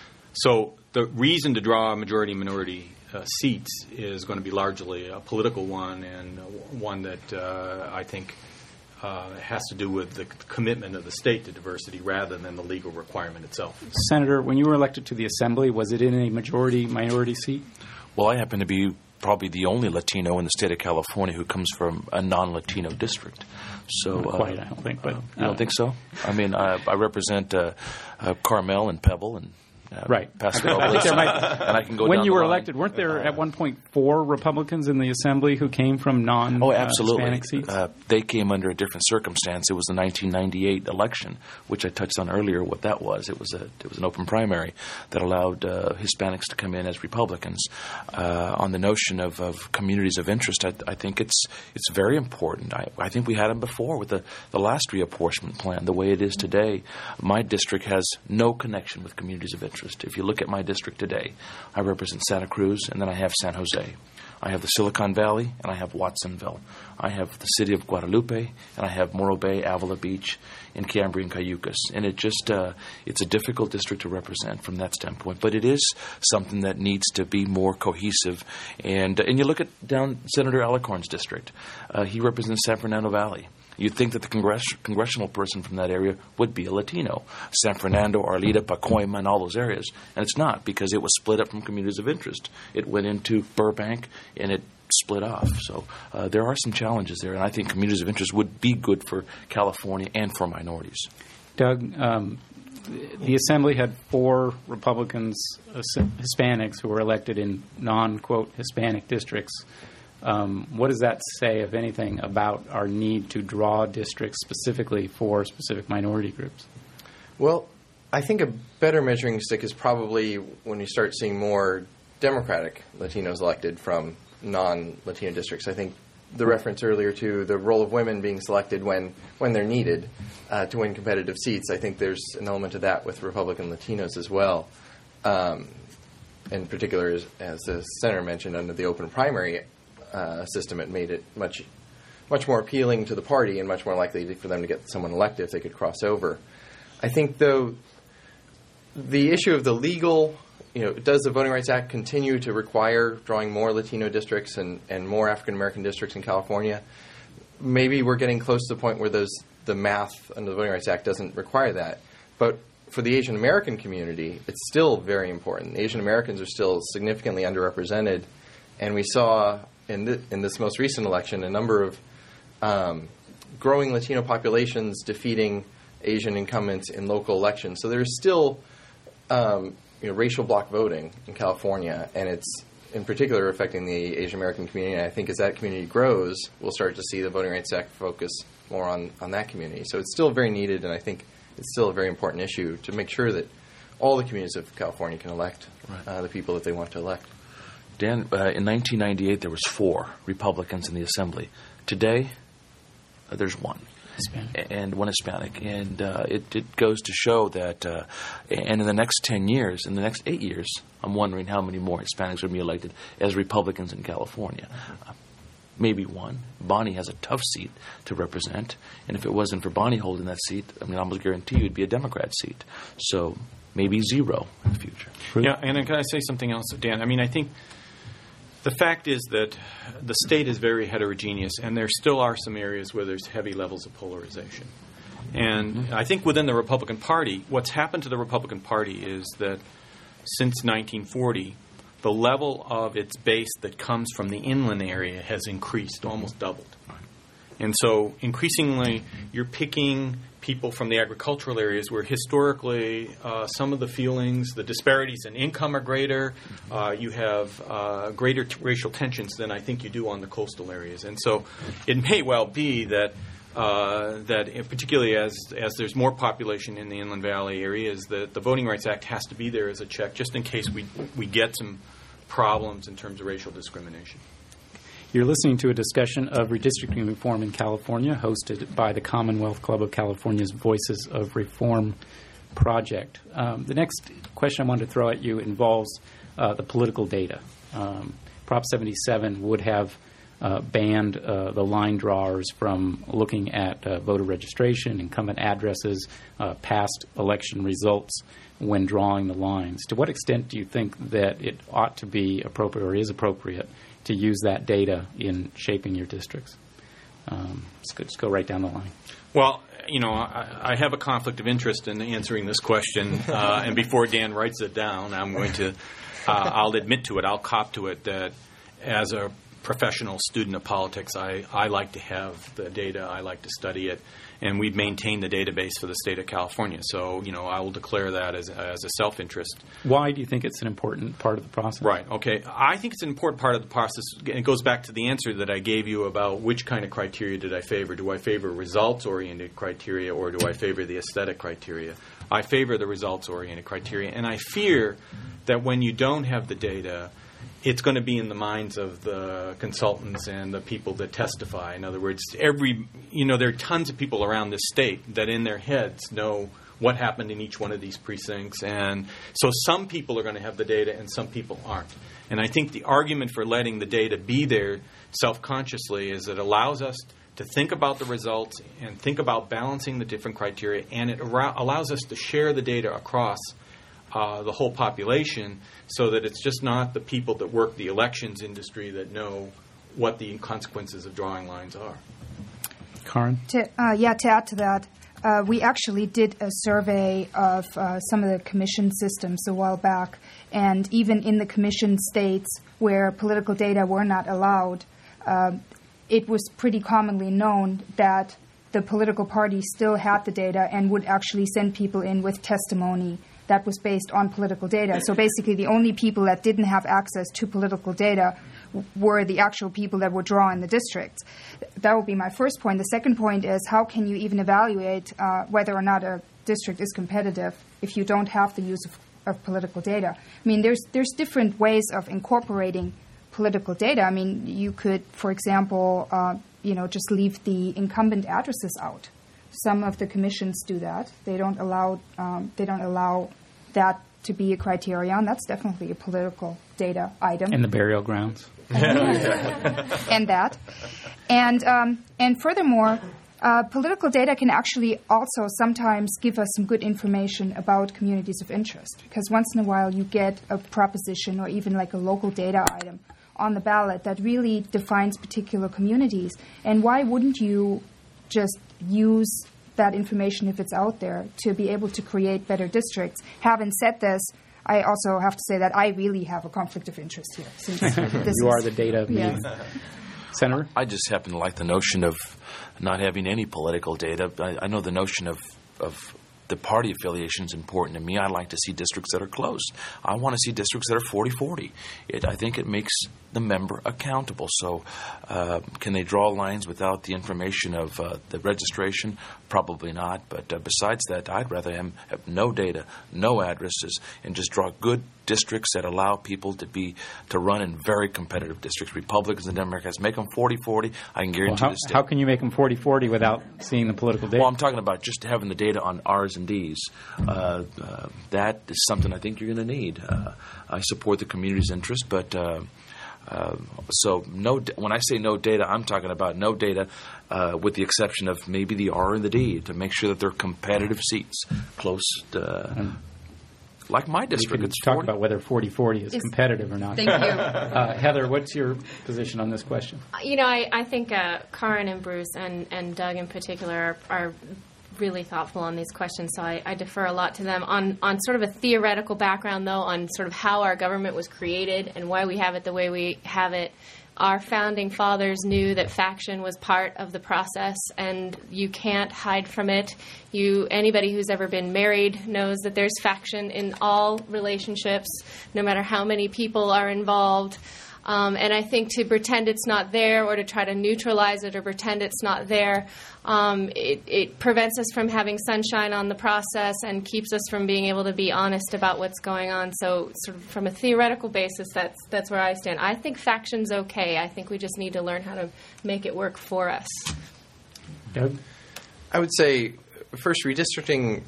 So the reason to draw majority-minority seats is going to be largely a political one, and one that I think has to do with the commitment of the state to diversity rather than the legal requirement itself. Senator, when you were elected to the Assembly, was it in a majority-minority seat? Well, I happen to be probably the only Latino in the state of California who comes from a non-Latino district. So, not quite, I don't think. But you don't think so? I represent Carmel and Pebble and right. Paso Robles, and I can go when down you the were line. elected, weren't there at one point 4 Republicans in the Assembly who came from absolutely. Hispanic seats? They came under a different circumstance. It was the 1998 election, which I touched on earlier. What that was, it was an open primary that allowed Hispanics to come in as Republicans. On the notion of communities of interest, I think it's very important. I think we had them before with the last reapportionment plan. The way it is today, my district has no connection with communities of interest. If you look at my district today, I represent Santa Cruz, and then I have San Jose. I have the Silicon Valley, and I have Watsonville. I have the city of Guadalupe, and I have Morro Bay, Avila Beach, and Cambrian Cayucas. And it's a difficult district to represent from that standpoint. But it is something that needs to be more cohesive. And you look at down Senator Alicorn's district. He represents San Fernando Valley. You'd think that the congressional person from that area would be a Latino. San Fernando, Arleta, Pacoima, and all those areas. And it's not, because it was split up from communities of interest. It went into Burbank, and it split off. So there are some challenges there, and I think communities of interest would be good for California and for minorities. Doug, the Assembly had 4 Republicans, Hispanics, who were elected in non-quote Hispanic districts. What does that say, if anything, about our need to draw districts specifically for specific minority groups? Well, I think a better measuring stick is probably when you start seeing more Democratic Latinos elected from non-Latino districts. I think the reference earlier to the role of women being selected when they're needed to win competitive seats, I think there's an element of that with Republican Latinos as well. In particular, as the Senator mentioned, under the open primary system, it made it much more appealing to the party and much more likely for them to get someone elected if they could cross over. I think, though, the issue of the legal, does the Voting Rights Act continue to require drawing more Latino districts and more African American districts in California? Maybe we're getting close to the point where the math under the Voting Rights Act doesn't require that. But for the Asian American community, it's still very important. Asian Americans are still significantly underrepresented, and we saw in this most recent election a number of growing Latino populations defeating Asian incumbents in local elections. So there's still racial bloc voting in California, and it's in particular affecting the Asian American community. And I think as that community grows, we'll start to see the Voting Rights Act focus more on that community. So it's still very needed, and I think it's still a very important issue to make sure that all the communities of California can elect the people that they want to elect. Dan, in 1998, there was 4 Republicans in the Assembly. Today, there's 1. Hispanic. And 1 Hispanic. And it goes to show that, and in the next 10 years, in the next 8 years, I'm wondering how many more Hispanics will be elected as Republicans in California. Maybe 1. Bonnie has a tough seat to represent, and if it wasn't for Bonnie holding that seat, I almost guarantee you it'd be a Democrat seat. So maybe 0 in the future. Yeah, and then can I say something else, Dan? I think the fact is that the state is very heterogeneous, and there still are some areas where there's heavy levels of polarization. And I think within the Republican Party, what's happened to the Republican Party is that since 1940, the level of its base that comes from the inland area has increased, almost doubled. And so increasingly, you're picking people from the agricultural areas where historically some of the feelings, the disparities in income are greater. You have greater racial tensions than I think you do on the coastal areas. And so it may well be that particularly as there's more population in the Inland Valley areas, that the Voting Rights Act has to be there as a check just in case we get some problems in terms of racial discrimination. You're listening to a discussion of redistricting reform in California, hosted by the Commonwealth Club of California's Voices of Reform project. The next question I wanted to throw at you involves the political data. Prop 77 would have banned the line drawers from looking at voter registration, incumbent addresses, past election results when drawing the lines. To what extent do you think that it ought to be appropriate or is appropriate to use that data in shaping your districts? Let's go right down the line. Well, I have a conflict of interest in answering this question, and before Dan writes it down, I'm going to, I'll admit to it, I'll cop to it, that as a professional student of politics, I like to have the data, I like to study it, and we've maintained the database for the state of California. So, I will declare that as a self-interest. Why do you think it's an important part of the process? Right, okay. I think it's an important part of the process. It goes back to the answer that I gave you about which kind of criteria did I favor. Do I favor results-oriented criteria, or do I favor the aesthetic criteria? I favor the results-oriented criteria, and I fear that when you don't have the data, it's going to be in the minds of the consultants and the people that testify. In other words, there are tons of people around this state that in their heads know what happened in each one of these precincts. And so some people are going to have the data and some people aren't. And I think the argument for letting the data be there self-consciously is it allows us to think about the results and think about balancing the different criteria, and it allows us to share the data across the whole population, so that it's just not the people that work the elections industry that know what the consequences of drawing lines are. Karen? To add to that, we actually did a survey of some of the commission systems a while back, and even in the commission states where political data were not allowed, it was pretty commonly known that the political party still had the data and would actually send people in with testimony that was based on political data. So basically the only people that didn't have access to political data were the actual people that would draw in the districts. That would be my first point. The second point is, how can you even evaluate whether or not a district is competitive if you don't have the use of political data? I mean, there's different ways of incorporating political data. I mean, you could, for example, just leave the incumbent addresses out. Some of the commissions do that. They don't allow that to be a criterion. That's definitely a political data item. And the burial grounds. And that. And furthermore, political data can actually also sometimes give us some good information about communities of interest, because once in a while you get a proposition or even like a local data item on the ballot that really defines particular communities. And why wouldn't you just use that information, if it's out there, to be able to create better districts? Having said this, I also have to say that I really have a conflict of interest here. Since you are the data yes. Senator? I just happen to like the notion of not having any political data. I know the notion of the party affiliation is important to me. I like to see districts that are close. I want to see districts that are 40-40. I think it makes the member accountable. So can they draw lines without the information of the registration? Probably not. But besides that, I'd rather have no data, no addresses, and just draw good districts that allow people to run in very competitive districts. Republicans and Democrats, make them 40-40. I can guarantee the state. How can you make them 40-40 without seeing the political data? Well, I'm talking about just having the data on R's and D's. That is something I think you're going to need. I support the community's interest, but so when I say no data, I'm talking about no data with the exception of maybe the R and the D, to make sure that they're competitive seats close to, like my district. Let's talk about whether 40-40 is competitive or not. Thank you. Heather, what's your position on this question? I think Karin and Bruce and Doug in particular are really thoughtful on these questions, so I defer a lot to them. On sort of a theoretical background, though, on sort of how our government was created and why we have it the way we have it, our founding fathers knew that faction was part of the process, and you can't hide from it. Anybody who's ever been married knows that there's faction in all relationships, no matter how many people are involved. And I think to pretend it's not there, or to try to neutralize it or pretend it's not there, it prevents us from having sunshine on the process and keeps us from being able to be honest about what's going on. So sort of from a theoretical basis, that's where I stand. I think faction's okay. I think we just need to learn how to make it work for us. Doug? I would say, first, redistricting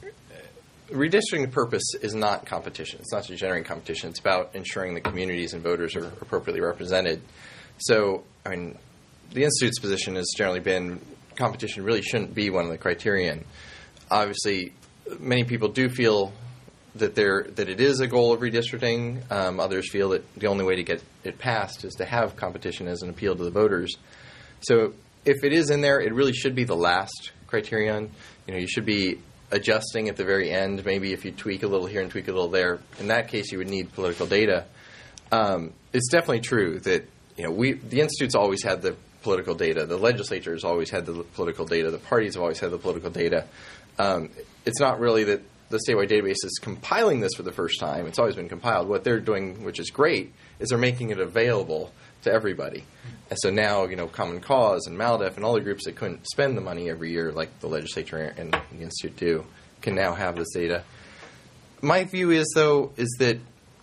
purpose is not competition. It's not to generate competition. It's about ensuring the communities and voters are appropriately represented. So, the Institute's position has generally been competition really shouldn't be one of the criterion. Obviously, many people do feel that it is a goal of redistricting. Others feel that the only way to get it passed is to have competition as an appeal to the voters. So, if it is in there, it really should be the last criterion. You should be adjusting at the very end. Maybe if you tweak a little here and tweak a little there, in that case you would need political data. It's definitely true that the Institute's always had the political data. The legislature has always had the political data. The parties have always had the political data. It's not really that the statewide database is compiling this for the first time. It's always been compiled. What they're doing, which is great, is they're making it available to everybody. And so now, Common Cause and MALDEF and all the groups that couldn't spend the money every year like the legislature and the Institute do can now have this data. My view is that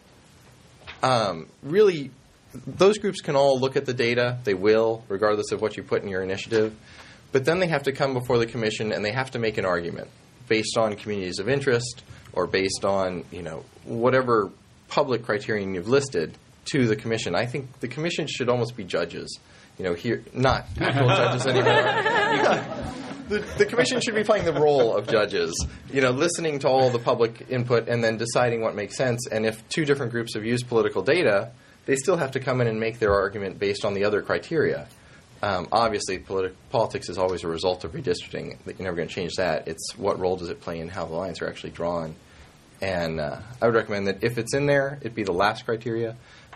really those groups can all look at the data. They will, regardless of what you put in your initiative. But then they have to come before the commission and they have to make an argument based on communities of interest or based on, whatever public criterion you've listed to the commission. I think the commission should almost be judges. Here, not actual judges anymore. The commission should be playing the role of judges, listening to all the public input and then deciding what makes sense. And if two different groups have used political data, they still have to come in and make their argument based on the other criteria. Obviously, politics is always a result of redistricting. You're never going to change that. It's what role does it play in how the lines are actually drawn. And I would recommend that if it's in there, it be the last criteria.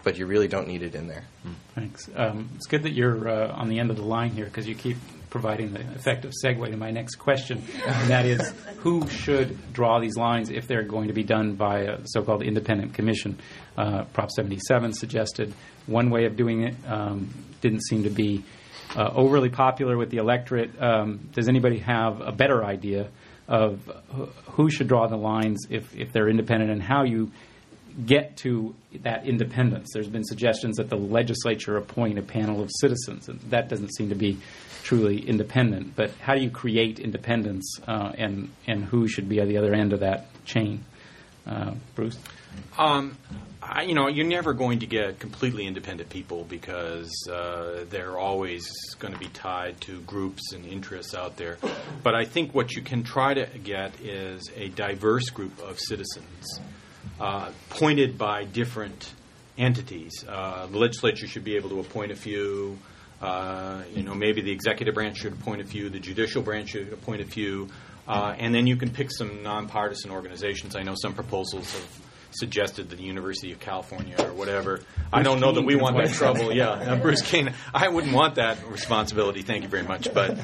but you really don't need it in there. Thanks. It's good that you're on the end of the line here because you keep providing the effective segue to my next question, and that is, who should draw these lines if they're going to be done by a so-called independent commission? Prop 77 suggested one way of doing it. Didn't seem to be overly popular with the electorate. Does anybody have a better idea of who should draw the lines if they're independent, and how you get to that independence? There's been suggestions that the legislature appoint a panel of citizens, and that doesn't seem to be truly independent. But how do you create independence, and who should be at the other end of that chain? Bruce? You're never going to get completely independent people because they're always going to be tied to groups and interests out there. But I think what you can try to get is a diverse group of citizens appointed by different entities. The legislature should be able to appoint a few. Maybe the executive branch should appoint a few. The judicial branch should appoint a few. And then you can pick some nonpartisan organizations. I know some proposals have suggested that the University of California or whatever. I don't know that we want that trouble. Yeah, Bruce Kane. I wouldn't want that responsibility. Thank you very much. But,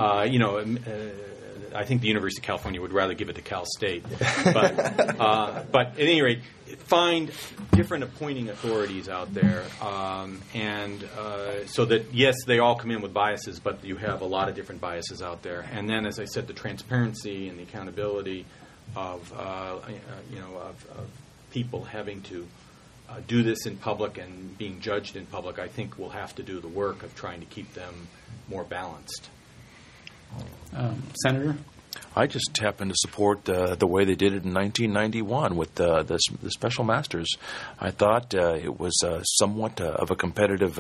I think the University of California would rather give it to Cal State. But at any rate, find different appointing authorities out there, so that, yes, they all come in with biases, but you have a lot of different biases out there. And then, as I said, the transparency and the accountability of people having to do this in public and being judged in public, I think we'll have to do the work of trying to keep them more balanced. Senator? I just happen to support the way they did it in 1991 with the special masters. I thought it was somewhat of a competitive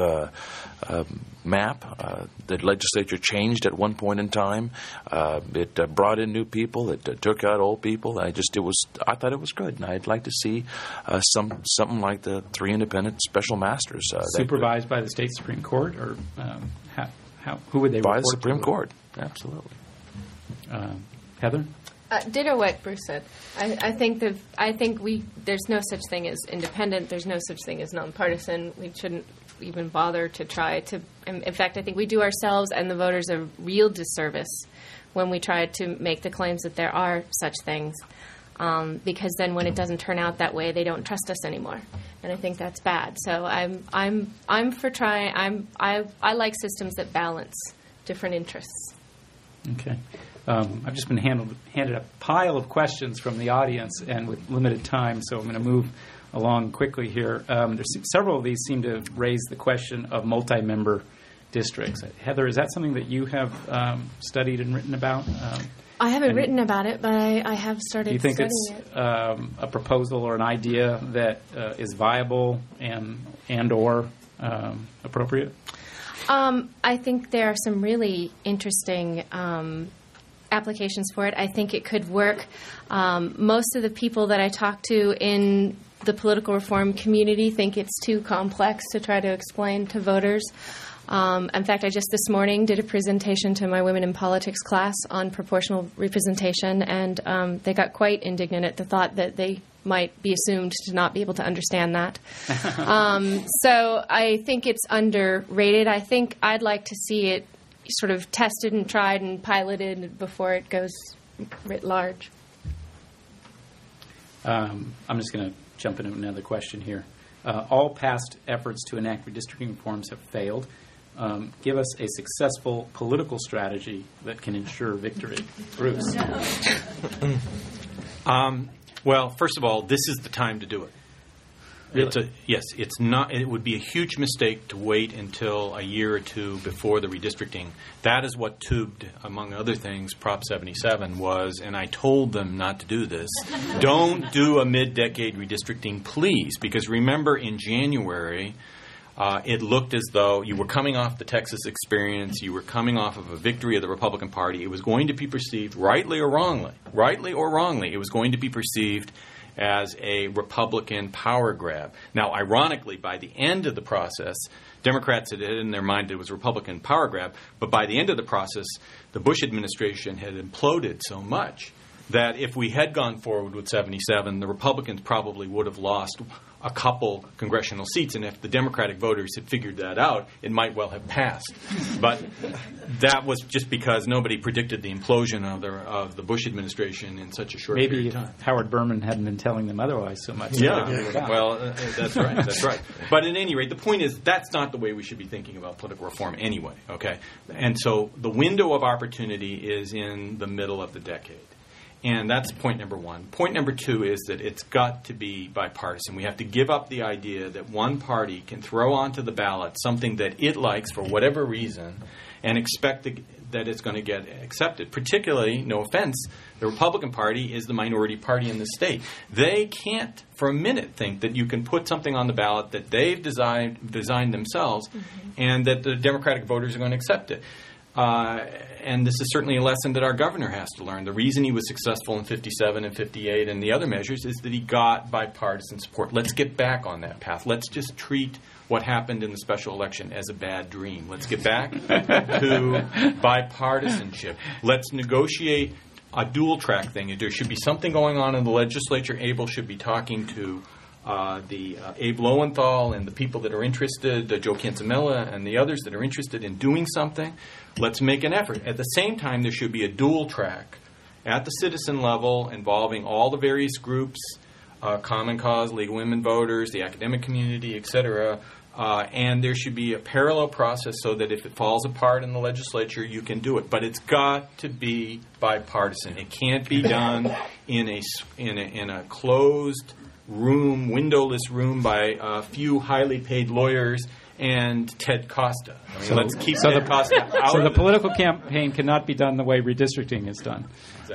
map. The legislature changed at one point in time. It brought in new people. It took out old people. I thought it was good, and I'd like to see something like the 3 independent special masters supervised by the state Supreme Court, or who would they report to? By the Supreme Court, absolutely. Heather? Ditto what Bruce said. I think there's no such thing as independent. There's no such thing as nonpartisan. We shouldn't even bother to try to. In fact, I think we do ourselves and the voters a real disservice when we try to make the claims that there are such things, because then when it doesn't turn out that way, they don't trust us anymore, and I think that's bad. So I'm for trying. I like systems that balance different interests. Okay. I've just been handed a pile of questions from the audience, and with limited time, so I'm going to move along quickly here. Several of these seem to raise the question of multi-member districts. Heather, is that something that you have studied and written about? I haven't written about it, but I have started studying it. Do you think it's a proposal or an idea that is viable and or appropriate? I think there are some really interesting applications for it. I think it could work. Most of the people that I talk to in the political reform community think it's too complex to try to explain to voters. In fact, I just this morning did a presentation to my Women in Politics class on proportional representation, and they got quite indignant at the thought that they might be assumed to not be able to understand that. So I think it's underrated. I think I'd like to see it sort of tested and tried and piloted before it goes writ large. I'm just going to jump into another question here. All past efforts to enact redistricting reforms have failed. Give us a successful political strategy that can ensure victory. Bruce. Well, first of all, this is the time to do it. Really? It's not. It would be a huge mistake to wait until a year or two before the redistricting. That is what tubed, among other things, Prop 77 was, and I told them not to do this. Don't do a mid-decade redistricting, please, because remember in January, it looked as though you were coming off the Texas experience, you were coming off of a victory of the Republican Party. It was going to be perceived, rightly or wrongly, it was going to be perceived as a Republican power grab. Now, ironically, by the end of the process, Democrats had in their mind it was a Republican power grab, but by the end of the process, the Bush administration had imploded so much that if we had gone forward with 77, the Republicans probably would have lost a couple congressional seats, and if the Democratic voters had figured that out, it might well have passed. But that was just because nobody predicted the implosion of the Bush administration in such a short period of time. Maybe if Howard Berman hadn't been telling them otherwise so much. Well, that's right. That's right. But at any rate, the point is that's not the way we should be thinking about political reform anyway. Okay, and so the window of opportunity is in the middle of the decade. And that's point number one. Point number two is that it's got to be bipartisan. We have to give up the idea that one party can throw onto the ballot something that it likes for whatever reason and expect that it's going to get accepted. Particularly, no offense, the Republican Party is the minority party in the state. They can't for a minute think that you can put something on the ballot that they've designed themselves and that the Democratic voters are going to accept it. And this is certainly a lesson that our governor has to learn. The reason he was successful in 57 and 58 and the other measures is that he got bipartisan support. Let's get back on that path. Let's just treat what happened in the special election as a bad dream. Let's get back to bipartisanship. Let's negotiate a dual-track thing. There should be something going on in the legislature. Abel should be talking to Abe Lowenthal and the people that are interested, Joe Canzamella and the others that are interested in doing something. Let's make an effort. At the same time, there should be a dual track at the citizen level involving all the various groups, Common Cause, League of Women Voters, the academic community, etc., and there should be a parallel process so that if it falls apart in the legislature, you can do it. But it's got to be bipartisan. It can't be done in a closed room, windowless room by a few highly paid lawyers and Ted Costa. Let's keep Ted Costa out. So the political campaign cannot be done the way redistricting is done.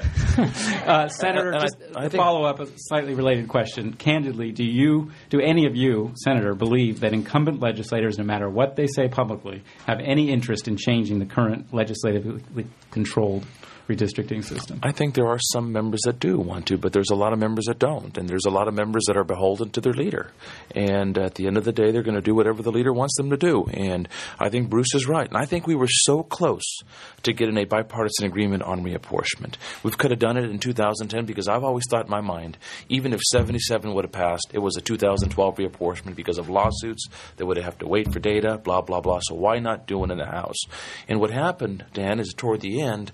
Exactly. Senator, just to follow up a slightly related question. Candidly, do any of you, Senator, believe that incumbent legislators, no matter what they say publicly, have any interest in changing the current legislatively controlled redistricting system? I think there are some members that do want to, but there's a lot of members that don't. And there's a lot of members that are beholden to their leader. And at the end of the day, they're going to do whatever the leader wants them to do. And I think Bruce is right. And I think we were so close to getting a bipartisan agreement on reapportionment. We could have done it in 2010 because I've always thought in my mind, even if 77 would have passed, it was a 2012 reapportionment because of lawsuits. They would have to wait for data, blah, blah, blah. So why not do it in the House? And what happened, Dan, is toward the end,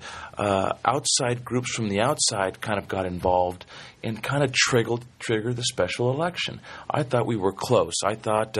outside groups from the outside kind of got involved and kind of triggered the special election. I thought we were close. I thought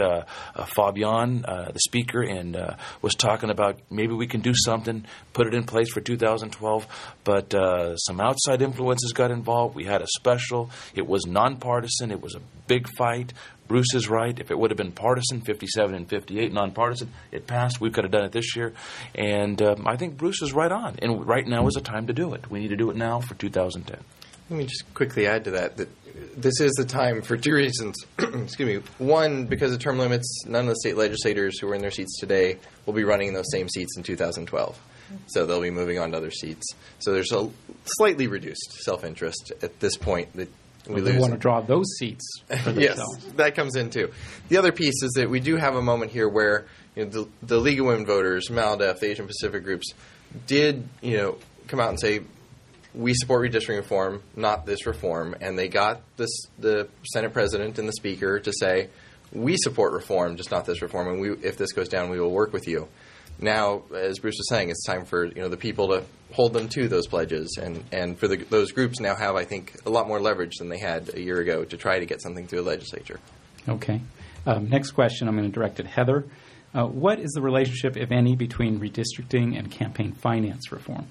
Fabian, the speaker, and was talking about maybe we can do something, put it in place for 2012, but some outside influences got involved. We had a special. It was nonpartisan. It was a big fight. Bruce is right. If it would have been partisan, 57 and 58, nonpartisan, it passed. We could have done it this year. And I think Bruce is right on. And right now is the time to do it. We need to do it now for 2010. Let me just quickly add to that this is the time for two reasons. Excuse me. One, because of term limits, none of the state legislators who are in their seats today will be running in those same seats in 2012. So they'll be moving on to other seats. So there's a slightly reduced self-interest at this point that we lose. They want to draw those seats for yes, themselves. that comes in too. The other piece is that we do have a moment here where the League of Women Voters, MALDEF, the Asian Pacific groups, did come out and say, we support redistricting reform, not this reform. And they got the Senate President and the Speaker to say, we support reform, just not this reform. And if this goes down, we will work with you. Now, as Bruce was saying, it's time for the people to hold them to those pledges. And for those groups now have, I think, a lot more leverage than they had a year ago to try to get something through the legislature. Okay. Next question, I'm going to direct at Heather. What is the relationship, if any, between redistricting and campaign finance reform?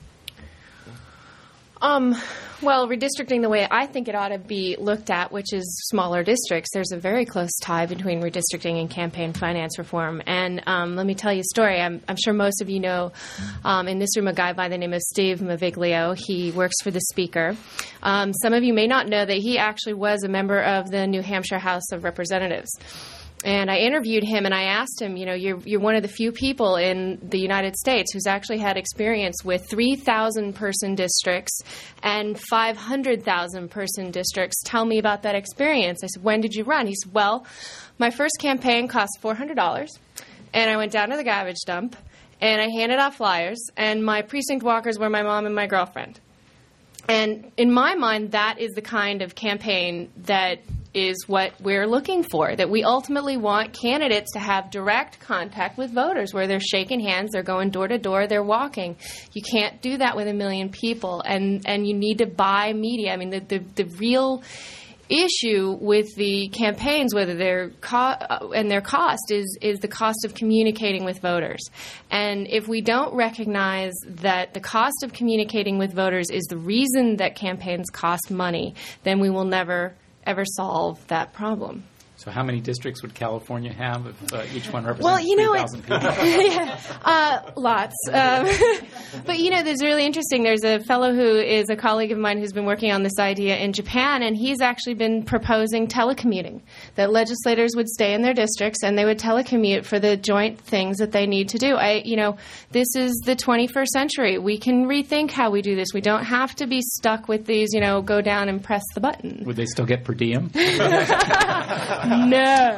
Well, redistricting the way I think it ought to be looked at, which is smaller districts, there's a very close tie between redistricting and campaign finance reform. And let me tell you a story. I'm sure most of you know in this room a guy by the name of Steve Maviglio. He works for the Speaker. Some of you may not know that he actually was a member of the New Hampshire House of Representatives. And I interviewed him and I asked him, you're one of the few people in the United States who's actually had experience with 3,000-person districts and 500,000-person districts. Tell me about that experience. I said, when did you run? He said, well, my first campaign cost $400, and I went down to the garbage dump, and I handed out flyers, and my precinct walkers were my mom and my girlfriend. And in my mind, that is the kind of campaign that is what we're looking for, that we ultimately want candidates to have direct contact with voters, where they're shaking hands, they're going door to door, they're walking. You can't do that with 1 million people, and you need to buy media. I mean, the real issue with the campaigns, whether their cost is the cost of communicating with voters. And if we don't recognize that the cost of communicating with voters is the reason that campaigns cost money, then we will never ever solve that problem. So how many districts would California have if each one represents Well, 3,000 people? Lots. But, there's really interesting. There's a fellow who is a colleague of mine who's been working on this idea in Japan, and he's actually been proposing telecommuting, that legislators would stay in their districts and they would telecommute for the joint things that they need to do. This is the 21st century. We can rethink how we do this. We don't have to be stuck with these, go down and press the button. Would they still get per diem? No.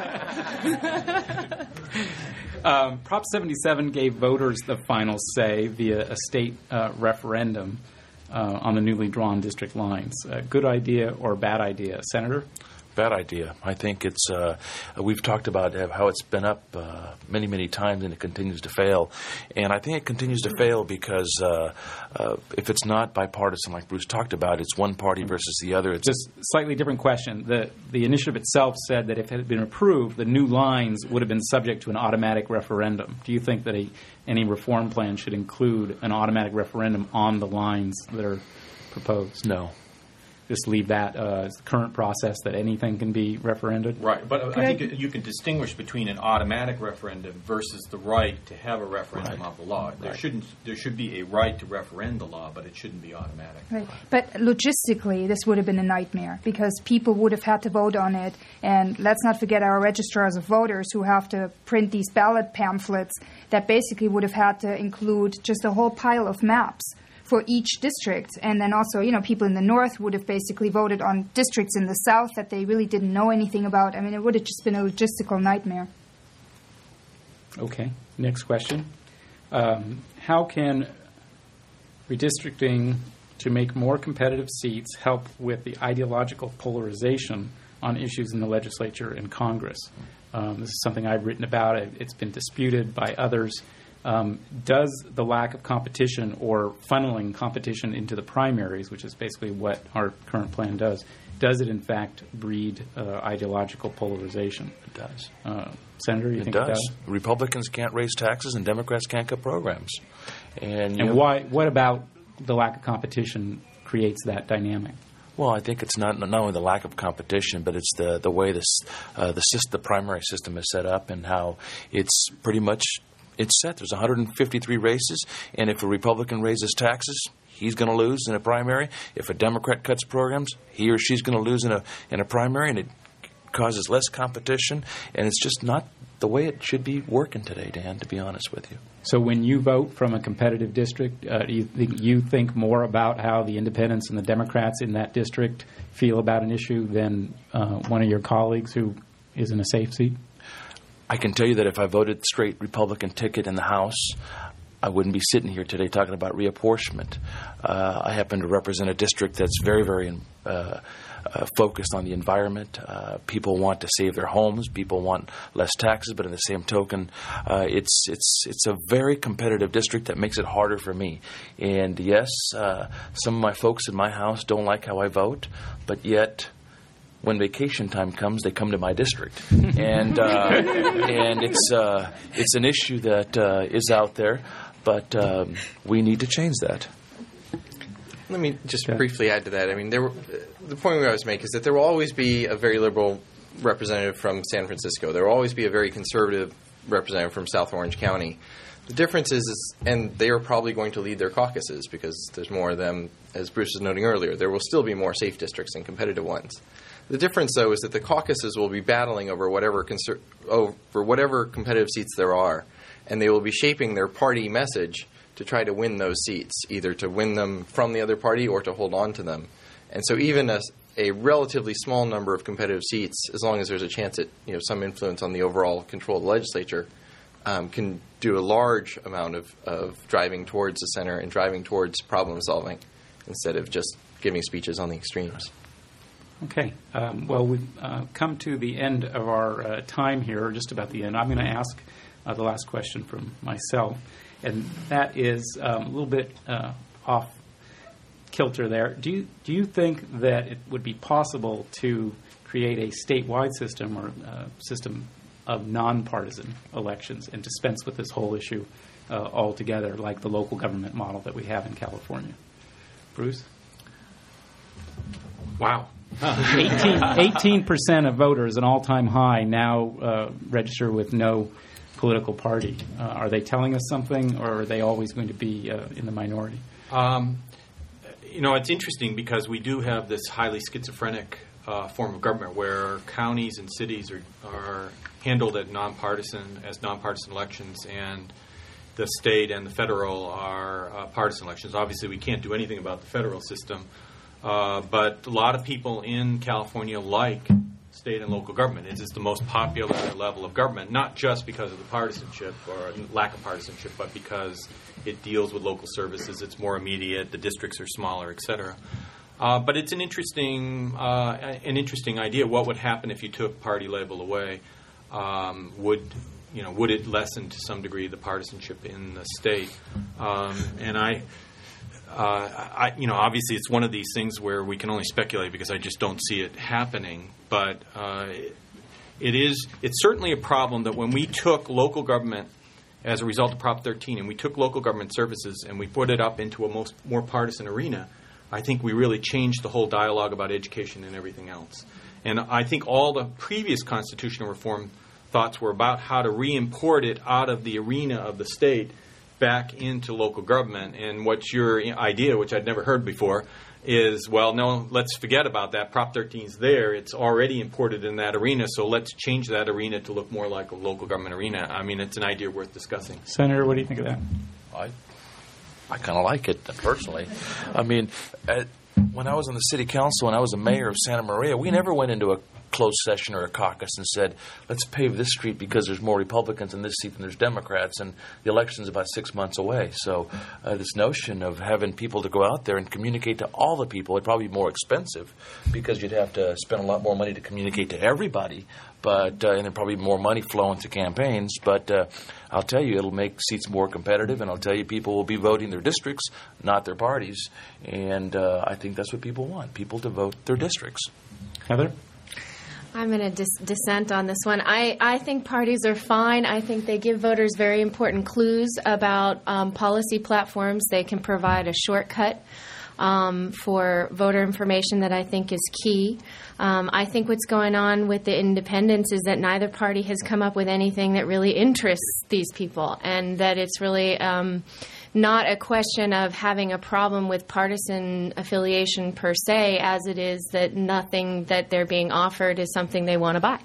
Prop 77 gave voters the final say via a state referendum on the newly drawn district lines. Good idea or bad idea? Senator? Bad idea. I think it's, we've talked about how it's been up many, many times and it continues to fail. And I think it continues to fail because if it's not bipartisan like Bruce talked about, it's one party versus the other. It's just slightly different question. The initiative itself said that if it had been approved, the new lines would have been subject to an automatic referendum. Do you think that any reform plan should include an automatic referendum on the lines that are proposed? No. Just leave that as the current process that anything can be referended? Right, but I think you can distinguish between an automatic referendum versus the right to have a referendum of the law. There should be a right to referend the law, but it shouldn't be automatic. Right. But logistically, this would have been a nightmare because people would have had to vote on it. And let's not forget our registrars of voters who have to print these ballot pamphlets that basically would have had to include just a whole pile of maps for each district. And then also, people in the north would have basically voted on districts in the south that they really didn't know anything about. I mean, it would have just been a logistical nightmare. Okay. Next question. How can redistricting to make more competitive seats help with the ideological polarization on issues in the legislature and Congress? This is something I've written about. It's been disputed by others. Does the lack of competition or funneling competition into the primaries, which is basically what our current plan does it in fact breed ideological polarization? It does. Senator, you think it does? Republicans can't raise taxes and Democrats can't cut programs. And why? What about the lack of competition creates that dynamic? Well, I think it's not only the lack of competition, but it's the way the primary system is set up and how it's pretty much it's set. There's 153 races, and if a Republican raises taxes, he's going to lose in a primary. If a Democrat cuts programs, he or she's going to lose in a primary, and it causes less competition. And it's just not the way it should be working today, Dan, to be honest with you. So when you vote from a competitive district, do you think more about how the independents and the Democrats in that district feel about an issue than one of your colleagues who is in a safe seat? I can tell you that if I voted straight Republican ticket in the House, I wouldn't be sitting here today talking about reapportionment. I happen to represent a district that's very, very focused on the environment. People want to save their homes. People want less taxes. But in the same token, it's a very competitive district that makes it harder for me. And yes, some of my folks in my house don't like how I vote, but yet when vacation time comes, they come to my district, and it's an issue that is out there, but we need to change that. Let me just briefly add to that. I mean, the point we always make is that there will always be a very liberal representative from San Francisco. There will always be a very conservative representative from South Orange County. The difference is, and they are probably going to lead their caucuses because there's more of them, as Bruce was noting earlier. There will still be more safe districts and competitive ones. The difference, though, is that the caucuses will be battling over whatever competitive seats there are, and they will be shaping their party message to try to win those seats, either to win them from the other party or to hold on to them. And so even a relatively small number of competitive seats, as long as there's a chance at some influence on the overall control of the legislature, can do a large amount of driving towards the center and driving towards problem solving instead of just giving speeches on the extremes. Okay. Well, we've come to the end of our time here, just about the end. I'm going to ask the last question from myself, and that is a little bit off kilter there. Do you think that it would be possible to create a statewide system or system of nonpartisan elections and dispense with this whole issue altogether, like the local government model that we have in California? Bruce? Wow. 18% of voters, an all-time high, now register with no political party. Are they telling us something, or are they always going to be in the minority? It's interesting because we do have this highly schizophrenic form of government where counties and cities are handled as nonpartisan elections, and the state and the federal are partisan elections. Obviously, we can't do anything about the federal system, but a lot of people in California like state and local government. It is the most popular level of government, not just because of the partisanship or lack of partisanship, but because it deals with local services. It's more immediate. The districts are smaller, et cetera. But it's an interesting idea. What would happen if you took party label away? Would it lessen to some degree the partisanship in the state? Obviously, it's one of these things where we can only speculate because I just don't see it happening. But it's certainly a problem that when we took local government as a result of Prop 13 and we took local government services and we put it up into a more partisan arena, I think we really changed the whole dialogue about education and everything else. And I think all the previous constitutional reform thoughts were about how to re-import it out of the arena of the state back into local government. And what's your idea, which I'd never heard before, is, well, no, let's forget about that. Prop 13's there. It's already imported in that arena, so let's change that arena to look more like a local government arena. I mean, it's an idea worth discussing. Senator, what do you think of that? I kind of like it, personally. I mean, when I was on the city council and I was the mayor of Santa Maria, we never went into a closed session or a caucus and said, let's pave this street because there's more Republicans in this seat than there's Democrats, and the election's about 6 months away. So this notion of having people to go out there and communicate to all the people would probably be more expensive because you'd have to spend a lot more money to communicate to everybody, but and there'd probably be more money flowing to campaigns. But I'll tell you, it'll make seats more competitive, and I'll tell you, people will be voting their districts, not their parties. And I think that's what people want, people to vote their districts. Heather? I'm going to dissent on this one. I think parties are fine. I think they give voters very important clues about policy platforms. They can provide a shortcut for voter information that I think is key. I think what's going on with the independents is that neither party has come up with anything that really interests these people, and that it's really not a question of having a problem with partisan affiliation per se, as it is that nothing that they're being offered is something they want to buy.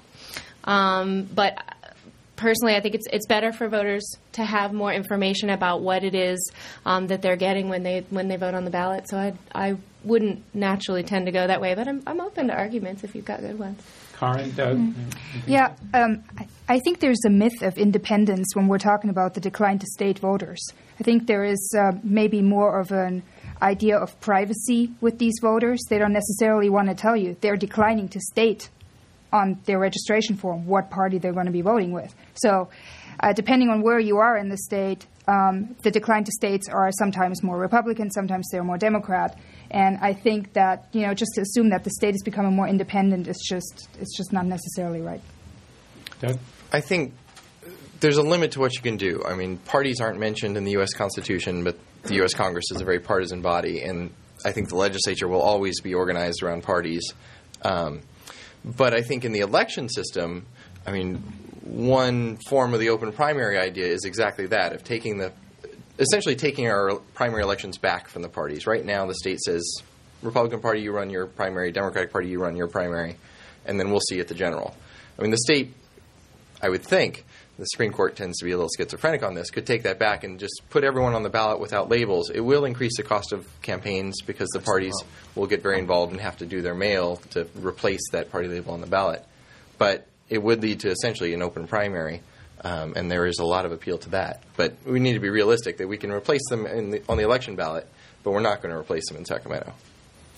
But personally, I think it's better for voters to have more information about what it is that they're getting when they vote on the ballot. So I wouldn't naturally tend to go that way, but I'm open to arguments if you've got good ones. Karin, Doug? Yeah, I think there's a myth of independence when we're talking about the decline to state voters. I think there is maybe more of an idea of privacy with these voters. They don't necessarily want to tell you. They're declining to state on their registration form what party they're going to be voting with. So depending on where you are in the state, the decline to states are sometimes more Republican, sometimes they're more Democrat. And I think that, just to assume that the state is becoming more independent is just not necessarily right. Doug? I think there's a limit to what you can do. I mean, parties aren't mentioned in the U.S. Constitution, but the U.S. Congress is a very partisan body, and I think the legislature will always be organized around parties. But I think in the election system, I mean, one form of the open primary idea is exactly that, of essentially taking our primary elections back from the parties. Right now, the state says, Republican Party, you run your primary, Democratic Party, you run your primary, and then we'll see at the general. I mean, the state, I would think, the Supreme Court tends to be a little schizophrenic on this, could take that back and just put everyone on the ballot without labels. It will increase the cost of campaigns because the parties will get very involved and have to do their mail to replace that party label on the ballot. But it would lead to essentially an open primary, and there is a lot of appeal to that. But we need to be realistic that we can replace them on the election ballot, but we're not going to replace them in Sacramento.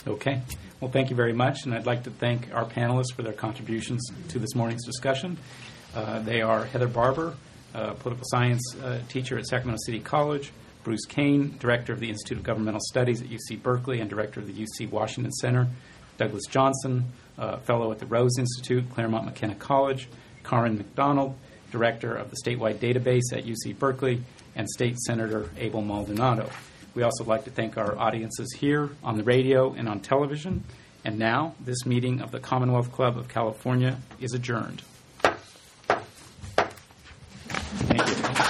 Okay. Well, thank you very much, and I'd like to thank our panelists for their contributions to this morning's discussion. They are Heather Barber, political science teacher at Sacramento City College, Bruce Kane, director of the Institute of Governmental Studies at UC Berkeley and director of the UC Washington Center, Douglas Johnson, fellow at the Rose Institute, Claremont McKenna College, Karin McDonald, director of the statewide database at UC Berkeley, and State Senator Abel Maldonado. We also like to thank our audiences here on the radio and on television. And now, this meeting of the Commonwealth Club of California is adjourned. Thank you.